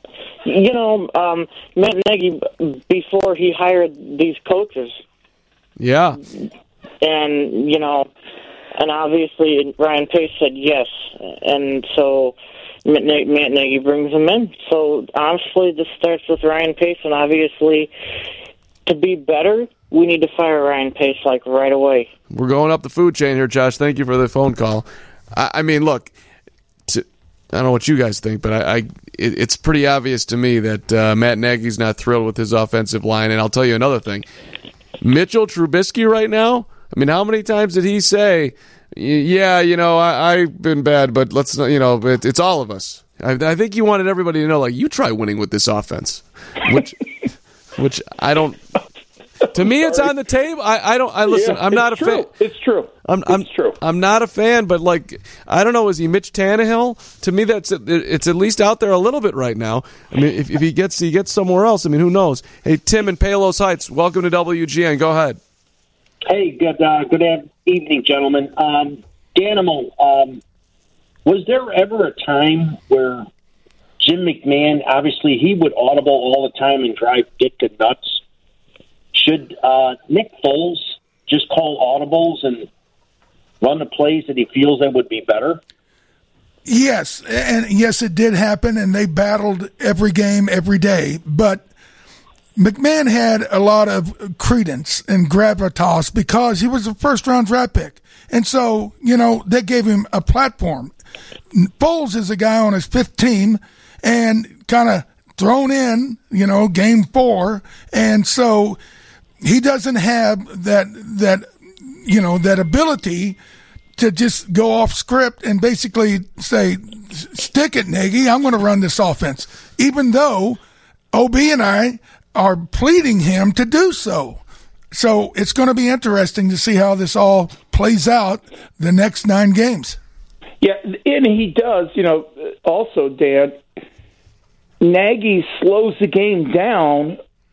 Matt Nagy, before he hired these coaches. Yeah. And, and obviously Ryan Pace said yes. And so Matt Nagy brings him in. So honestly, this starts with Ryan Pace, and obviously to be better, we need to fire Ryan Pace right away. We're going up the food chain here, Josh. Thank you for the phone call. I mean, look, I don't know what you guys think, but it's pretty obvious to me that Matt Nagy's not thrilled with his offensive line. And I'll tell you another thing. Mitchell Trubisky right now, I mean, how many times did he say, yeah, I've been bad, but let's not, it's all of us. I think he wanted everybody to know, you try winning with this offense, which I don't. To me, it's on the table. Listen. I'm not a fan. It's true. It's true. I'm not a fan, but I don't know. Is he Mitch Tannehill? To me, it's at least out there a little bit right now. I mean, if he gets somewhere else. I mean, who knows? Hey, Tim in Palos Heights, welcome to WGN. Go ahead. Hey, good evening, gentlemen. Danimal, was there ever a time where Jim McMahon, obviously, he would audible all the time and drive Dick to nuts? Should Nick Foles just call audibles and run the plays that he feels that would be better? Yes, and yes, it did happen, and they battled every game, every day. But McMahon had a lot of credence and gravitas because he was a first-round draft pick. And so, that gave him a platform. Foles is a guy on his fifth team and kind of thrown in, game 4. And so he doesn't have that ability to just go off script and basically say, stick it, Nagy, I'm going to run this offense, even though OB and I are pleading him to do so. So it's going to be interesting to see how this all plays out the next 9 games. Yeah, and he does, also, Dan, Nagy slows the game down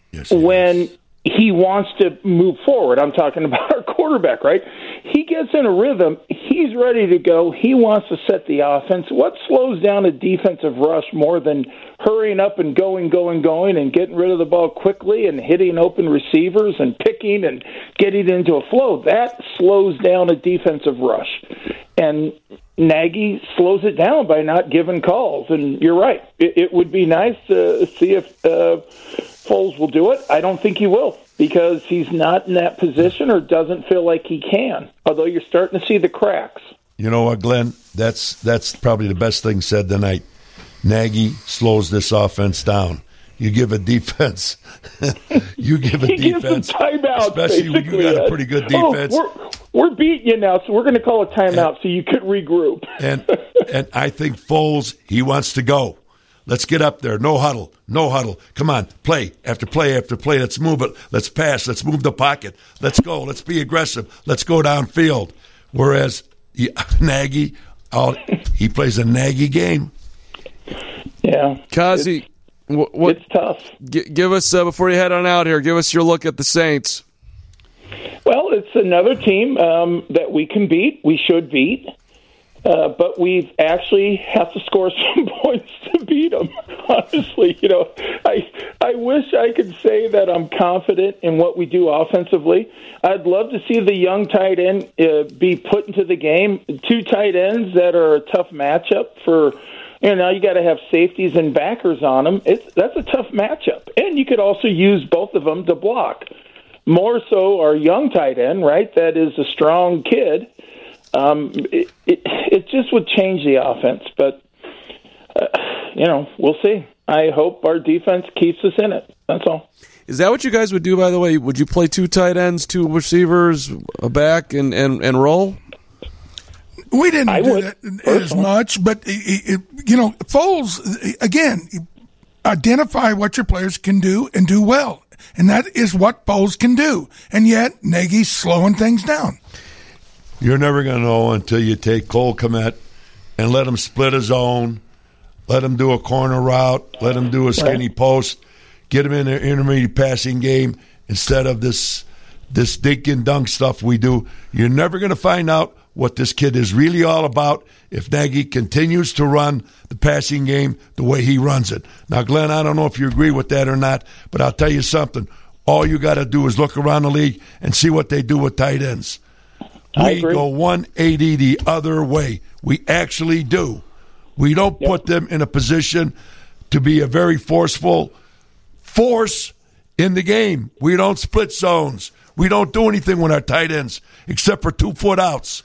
when he wants to move forward. I'm talking about our quarterback, right? He gets in a rhythm. He's ready to go. He wants to set the offense. What slows down a defensive rush more than hurrying up and going, and getting rid of the ball quickly and hitting open receivers and picking and getting into a flow? That slows down a defensive rush. And Nagy slows it down by not giving calls. And you're right. It would be nice to see if Foles will do it. I don't think he will, because he's not in that position or doesn't feel like he can, although you're starting to see the cracks. You know what, Glenn? That's probably the best thing said tonight. Nagy slows this offense down. You give a defense. He gives them timeouts, especially when you got a pretty good defense. We're beating you now, so we're going to call a timeout so you could regroup. and I think Foles, he wants to go. Let's get up there. No huddle. Come on, play after play after play. Let's move it. Let's pass. Let's move the pocket. Let's go. Let's be aggressive. Let's go downfield. Whereas Nagy, he plays a Nagy game. Yeah. Kazi, it's tough. Give us, before you head on out here, give us your look at the Saints. Well, it's another team that we can beat. We should beat. But we actually have to score some points to beat them. Honestly, I wish I could say that I'm confident in what we do offensively. I'd love to see the young tight end be put into the game. Two tight ends that are a tough matchup for. Now you got to have safeties and backers on them. That's a tough matchup, and you could also use both of them to block. More so, our young tight end, right? That is a strong kid. It just would change the offense, but we'll see. I hope our defense keeps us in it. That's all. Is that what you guys would do, by the way? Would you play two tight ends, two receivers, a back, and roll? We didn't do that as much, but Foles, again, identify what your players can do and do well, and that is what Foles can do. And yet Nagy's slowing things down. You're never going to know until you take Cole Kmet and let him split his zone, let him do a corner route, let him do a skinny post, get him in the intermediate passing game instead of this dink and dunk stuff we do. You're never going to find out what this kid is really all about if Nagy continues to run the passing game the way he runs it. Now, Glenn, I don't know if you agree with that or not, but I'll tell you something. All you got to do is look around the league and see what they do with tight ends. We go 180 the other way. We actually do. We don't put them in a position to be a very forceful force in the game. We don't split zones. We don't do anything with our tight ends except for 2-foot outs.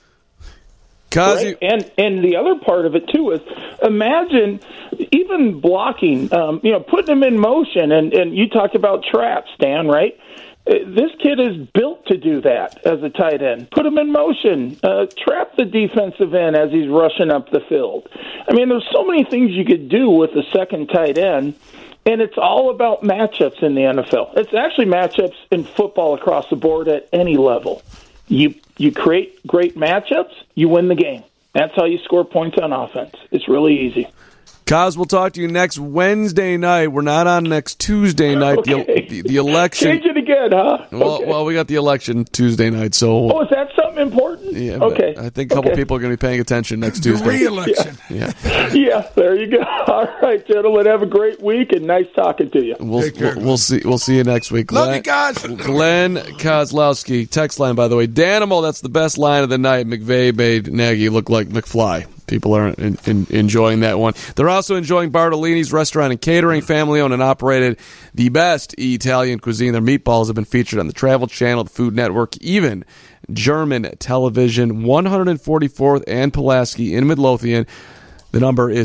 Right? And the other part of it, too, is imagine even blocking, putting them in motion. And you talked about traps, Dan, right? This kid is built to do that as a tight end. Put him in motion. Trap the defensive end as he's rushing up the field. I mean, there's so many things you could do with a second tight end, and it's all about matchups in the NFL. It's actually matchups in football across the board at any level. You create great matchups, you win the game. That's how you score points on offense. It's really easy. Kaz, we'll talk to you next Wednesday night. We're not on next Tuesday night. Okay. The election. Change it again, huh? Well, we got the election Tuesday night, so. Oh, is that something important? Yeah. Okay. I think a couple people are going to be paying attention next Tuesday. Re-election. Yeah. Yeah. There you go. All right, gentlemen. Have a great week and nice talking to you. We'll see you next week. Love you guys. Glenn Kozlowski. Text line, by the way. Danimal, that's the best line of the night. McVay made Nagy look like McFly. People are enjoying that one. They're also enjoying Bartolini's Restaurant and Catering, family-owned and operated, the best Italian cuisine. Their meatballs have been featured on the Travel Channel, the Food Network, even German television. 144th and Pulaski in Midlothian. The number is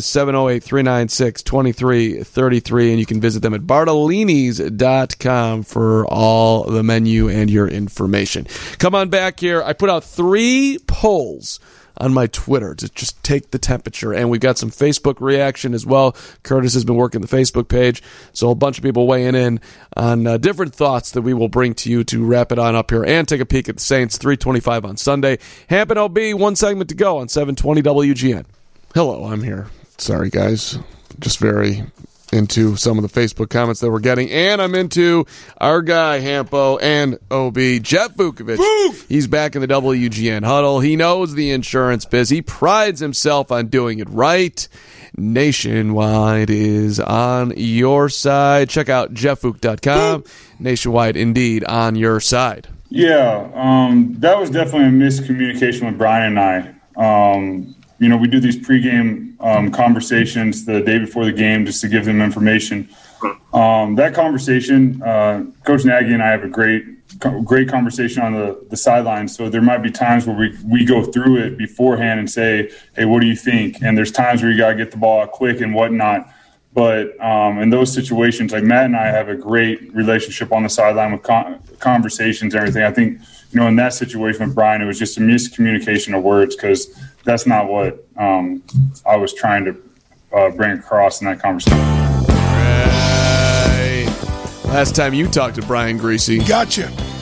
708-396-2333, and you can visit them at bartolinis.com for all the menu and your information. Come on back here. I put out 3 polls on my Twitter to just take the temperature, and we've got some Facebook reaction as well. Curtis has been working the Facebook page, so a bunch of people weighing in on different thoughts that we will bring to you to wrap it on up here and take a peek at the Saints. 3:25 on Sunday. Hampton OB, 1 segment to go on 720 WGN. Hello, I'm here. Sorry, guys. Just very into some of the Facebook comments that we're getting. And I'm into our guy, Hampo, and OB, Jeff Vukovich. He's back in the WGN huddle. He knows the insurance biz. He prides himself on doing it right. Nationwide is on your side. Check out jeffvuk.com. Nationwide, indeed, on your side. Yeah, that was definitely a miscommunication with Brian and I. We do these pregame conversations the day before the game just to give them information. That conversation, Coach Nagy and I have a great conversation on the sidelines. So there might be times where we go through it beforehand and say, hey, what do you think? And there's times where you got to get the ball out quick and whatnot. But in those situations, like Matt and I have a great relationship on the sideline with conversations and everything. I think, in that situation with Brian, it was just a miscommunication of words because that's not what I was trying to bring across in that conversation. Right. Last time you talked to Brian Greasy. Gotcha.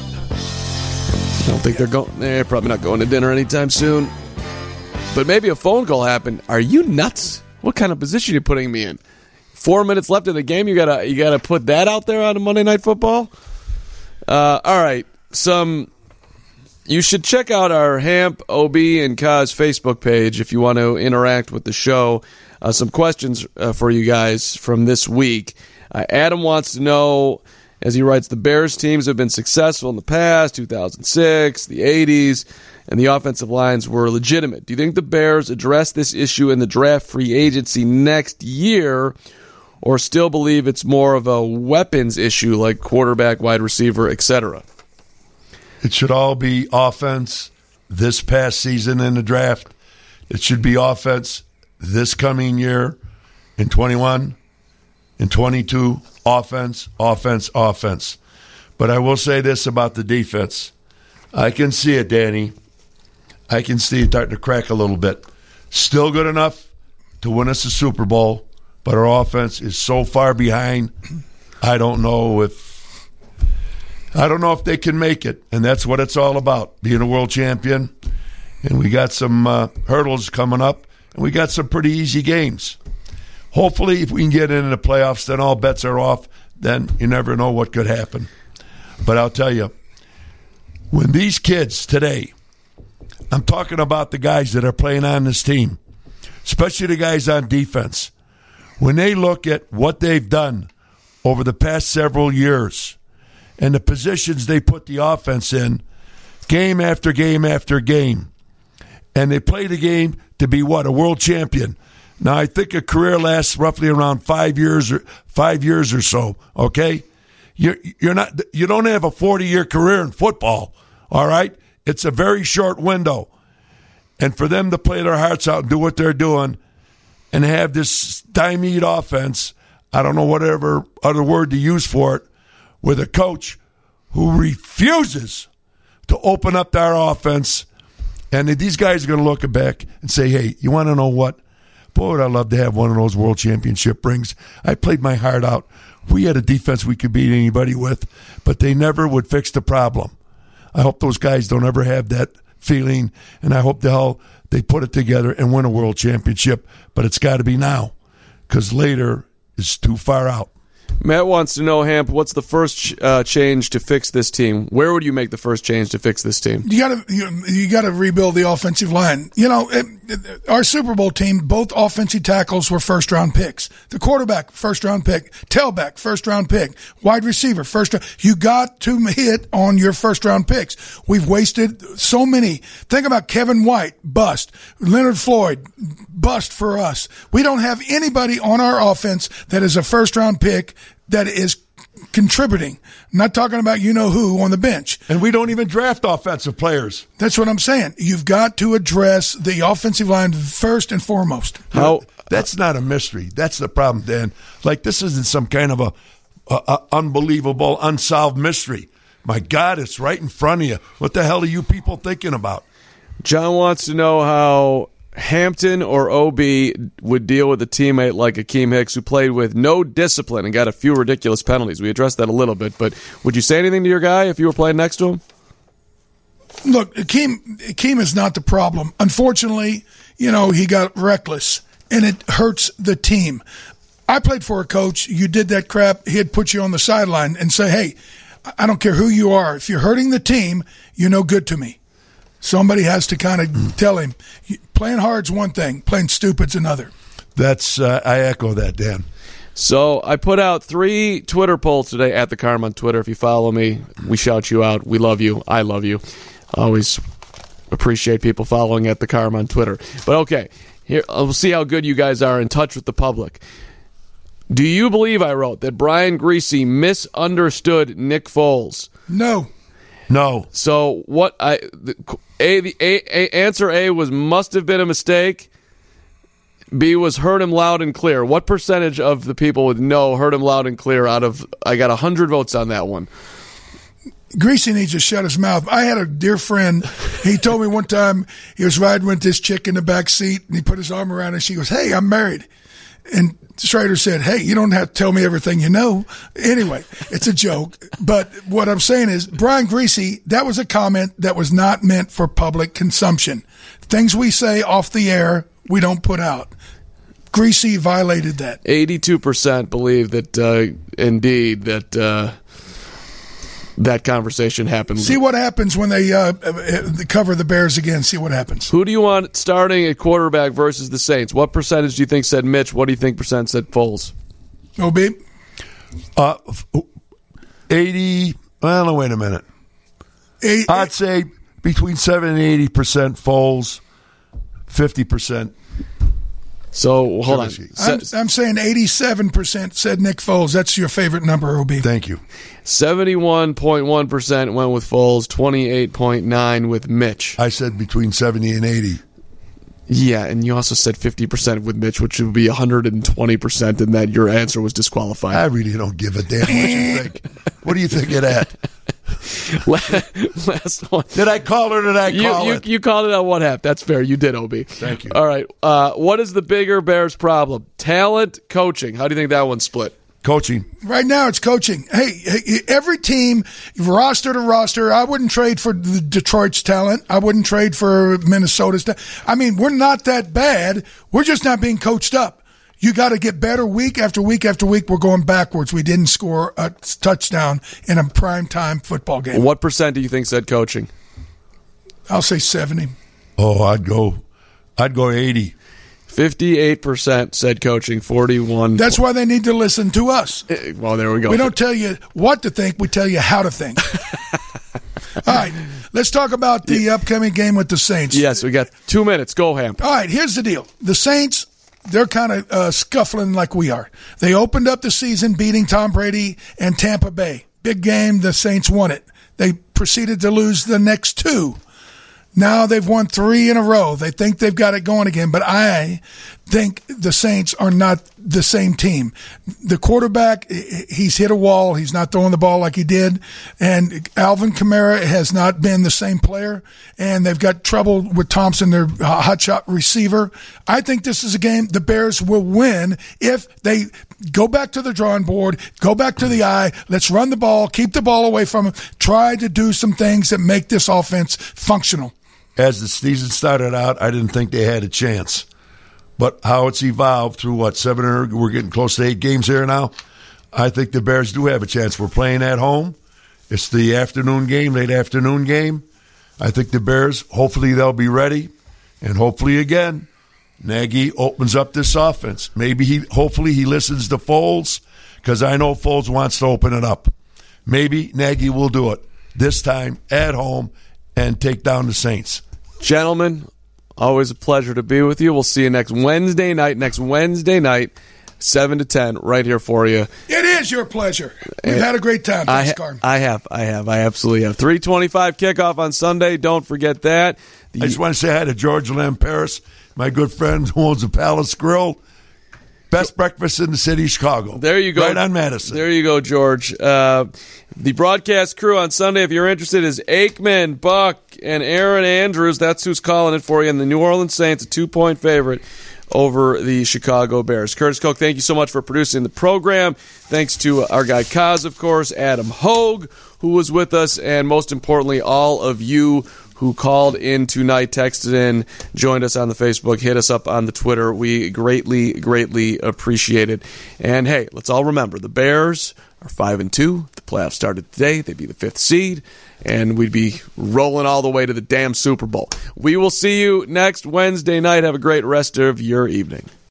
I don't think they're probably not going to dinner anytime soon. But maybe a phone call happened. Are you nuts? What kind of position are you putting me in? 4 minutes left in the game. You gotta put that out there on a Monday Night Football. All right, you should check out our Hamp, OB, and Kaz Facebook page if you want to interact with the show. Some questions for you guys from this week. Adam wants to know, as he writes, the Bears teams have been successful in the past, 2006, the 80s, and the offensive lines were legitimate. Do you think the Bears address this issue in the draft free agency next year, or still believe it's more of a weapons issue like quarterback, wide receiver, etc.? It should all be offense this past season in the draft. It should be offense this coming year in 21, in 22, offense. But I will say this about the defense. I can see it, Danny. I can see it starting to crack a little bit. Still good enough to win us a Super Bowl, but our offense is so far behind, I don't know if they can make it, and that's what it's all about, being a world champion. And we got some hurdles coming up, and we got some pretty easy games. Hopefully, if we can get into the playoffs, then all bets are off. Then you never know what could happen. But I'll tell you, when these kids today, I'm talking about the guys that are playing on this team, especially the guys on defense, when they look at what they've done over the past several years and the positions they put the offense in, game after game after game, and they play the game to be what? A world champion. Now, I think a career lasts roughly around 5 years or so, okay? You don't have a 40-year career in football, all right? It's a very short window. And for them to play their hearts out and do what they're doing and have this stymied offense, I don't know whatever other word to use for it, with a coach who refuses to open up their offense. And these guys are going to look back and say, hey, you want to know what? Boy, would I love to have one of those world championship rings. I played my heart out. We had a defense we could beat anybody with, but they never would fix the problem. I hope those guys don't ever have that feeling, and I hope the hell they put it together and win a world championship. But it's got to be now, because later is too far out. Matt wants to know, Hamp, what's the first change to fix this team? Where would you make the first change to fix this team? You got to rebuild the offensive line. Our Super Bowl team, both offensive tackles were first-round picks. The quarterback, first-round pick. Tailback, first-round pick. Wide receiver, first-round. You got to hit on your first-round picks. We've wasted so many. Think about Kevin White, bust. Leonard Floyd, bust for us. We don't have anybody on our offense that is a first-round pick that is contributing. I'm not talking about you-know-who on the bench. And we don't even draft offensive players. That's what I'm saying. You've got to address the offensive line first and foremost. That's not a mystery. That's the problem, Dan. Like, this isn't some kind of a unbelievable, unsolved mystery. My God, it's right in front of you. What the hell are you people thinking about? John wants to know how Hampton or OB would deal with a teammate like Akeem Hicks who played with no discipline and got a few ridiculous penalties. We addressed that a little bit, but would you say anything to your guy if you were playing next to him? Look, Akeem is not the problem. Unfortunately, he got reckless, and it hurts the team. I played for a coach. You did that crap, he'd put you on the sideline and say, hey, I don't care who you are. If you're hurting the team, you're no good to me. Somebody has to kind of tell him, playing hard's one thing, playing stupid's another. That's I echo that, Dan. So I put out 3 Twitter polls today at the Carm on Twitter. If you follow me, we shout you out. We love you. I love you. Always appreciate people following at the Carm on Twitter. But okay, here we'll see how good you guys are in touch with the public. Do you believe, I wrote, that Brian Griese misunderstood Nick Foles? No. So what answer A was must have been a mistake. B was heard him loud and clear. What percentage of the people with no heard him loud and clear out of, I got 100 votes on that one. Griese needs to shut his mouth. I had a dear friend. He told me one time he was riding with this chick in the back seat, and he put his arm around her, and she goes, hey, I'm married. And Schrader said, hey, you don't have to tell me everything you know. Anyway, it's a joke. But what I'm saying is, Brian Griese, that was a comment that was not meant for public consumption. Things we say off the air, we don't put out. Griese violated that. 82% believe that, indeed, that conversation happened. See what happens when they cover the Bears again. See what happens. Who do you want starting at quarterback versus the Saints? What percentage do you think said Mitch? What do you think percent said Foles? OB? 80. Well, no, wait a minute. I'd say between 70 and 80% Foles, 50%. So, hold on. I'm saying 87% said Nick Foles. That's your favorite number, OB. Thank you. 71.1% went with Foles, 28.9% with Mitch. I said between 70 and 80. Yeah, and you also said 50% with Mitch, which would be 120%, and that your answer was disqualified. I really don't give a damn what you think. What do you think of that? Last one. Did I call or did I call it? You called it on one half. That's fair. You did, OB. Thank you. All right. What is the bigger Bears problem? Talent, coaching. How do you think that one's split? Coaching. Right now it's coaching. Hey, every team, roster to roster, I wouldn't trade for the Detroit's talent. I wouldn't trade for Minnesota's talent. I mean, we're not that bad. We're just not being coached up. You got to get better week after week after week. We're going backwards. We didn't score a touchdown in a primetime football game. What percent do you think said coaching? I'll say 70. Oh, I'd go 80. 58% said coaching, 41. That's why they need to listen to us. Well, there we go. We don't tell you what to think. We tell you how to think. All right, let's talk about the upcoming game with the Saints. Yes, we got 2 minutes. Go, Ham. All right, here's the deal. The Saints, they're kind of scuffling like we are. They opened up the season beating Tom Brady and Tampa Bay. Big game. The Saints won it. They proceeded to lose the next 2. Now they've won 3 in a row. They think they've got it going again, but I think the Saints are not the same team. The quarterback, he's hit a wall. He's not throwing the ball like he did. And Alvin Kamara has not been the same player. And they've got trouble with Thompson, their hotshot receiver. I think this is a game the Bears will win if they go back to the drawing board, go back to the eye. Let's run the ball, keep the ball away from them, try to do some things that make this offense functional. As the season started out, I didn't think they had a chance. But how it's evolved through, we're getting close to 8 games here now. I think the Bears do have a chance. We're playing at home. It's the afternoon game, late afternoon game. I think the Bears, hopefully they'll be ready. And hopefully, again, Nagy opens up this offense. Hopefully he listens to Foles, because I know Foles wants to open it up. Maybe Nagy will do it this time at home and take down the Saints. Gentlemen, always a pleasure to be with you. We'll see you next Wednesday night, 7 to 10, right here for you. It is your pleasure. We've had a great time. Thanks, Carm. I absolutely have. 3:25 kickoff on Sunday. Don't forget that. I just want to say hi to George Lamperis, my good friend who owns the Palace Grill. Best breakfast in the city of Chicago. There you go. Right on Madison. There you go, George. The broadcast crew on Sunday, if you're interested, is Aikman, Buck, and Aaron Andrews. That's who's calling it for you. And the New Orleans Saints, a 2-point favorite over the Chicago Bears. Curtis Koch, thank you so much for producing the program. Thanks to our guy Kaz, of course, Adam Hogue, who was with us, and most importantly, all of you who called in tonight, texted in, joined us on the Facebook, hit us up on the Twitter. We greatly, greatly appreciate it. And, hey, let's all remember, the Bears are 5-2. The playoffs started today. They'd be the 5th seed, and we'd be rolling all the way to the damn Super Bowl. We will see you next Wednesday night. Have a great rest of your evening.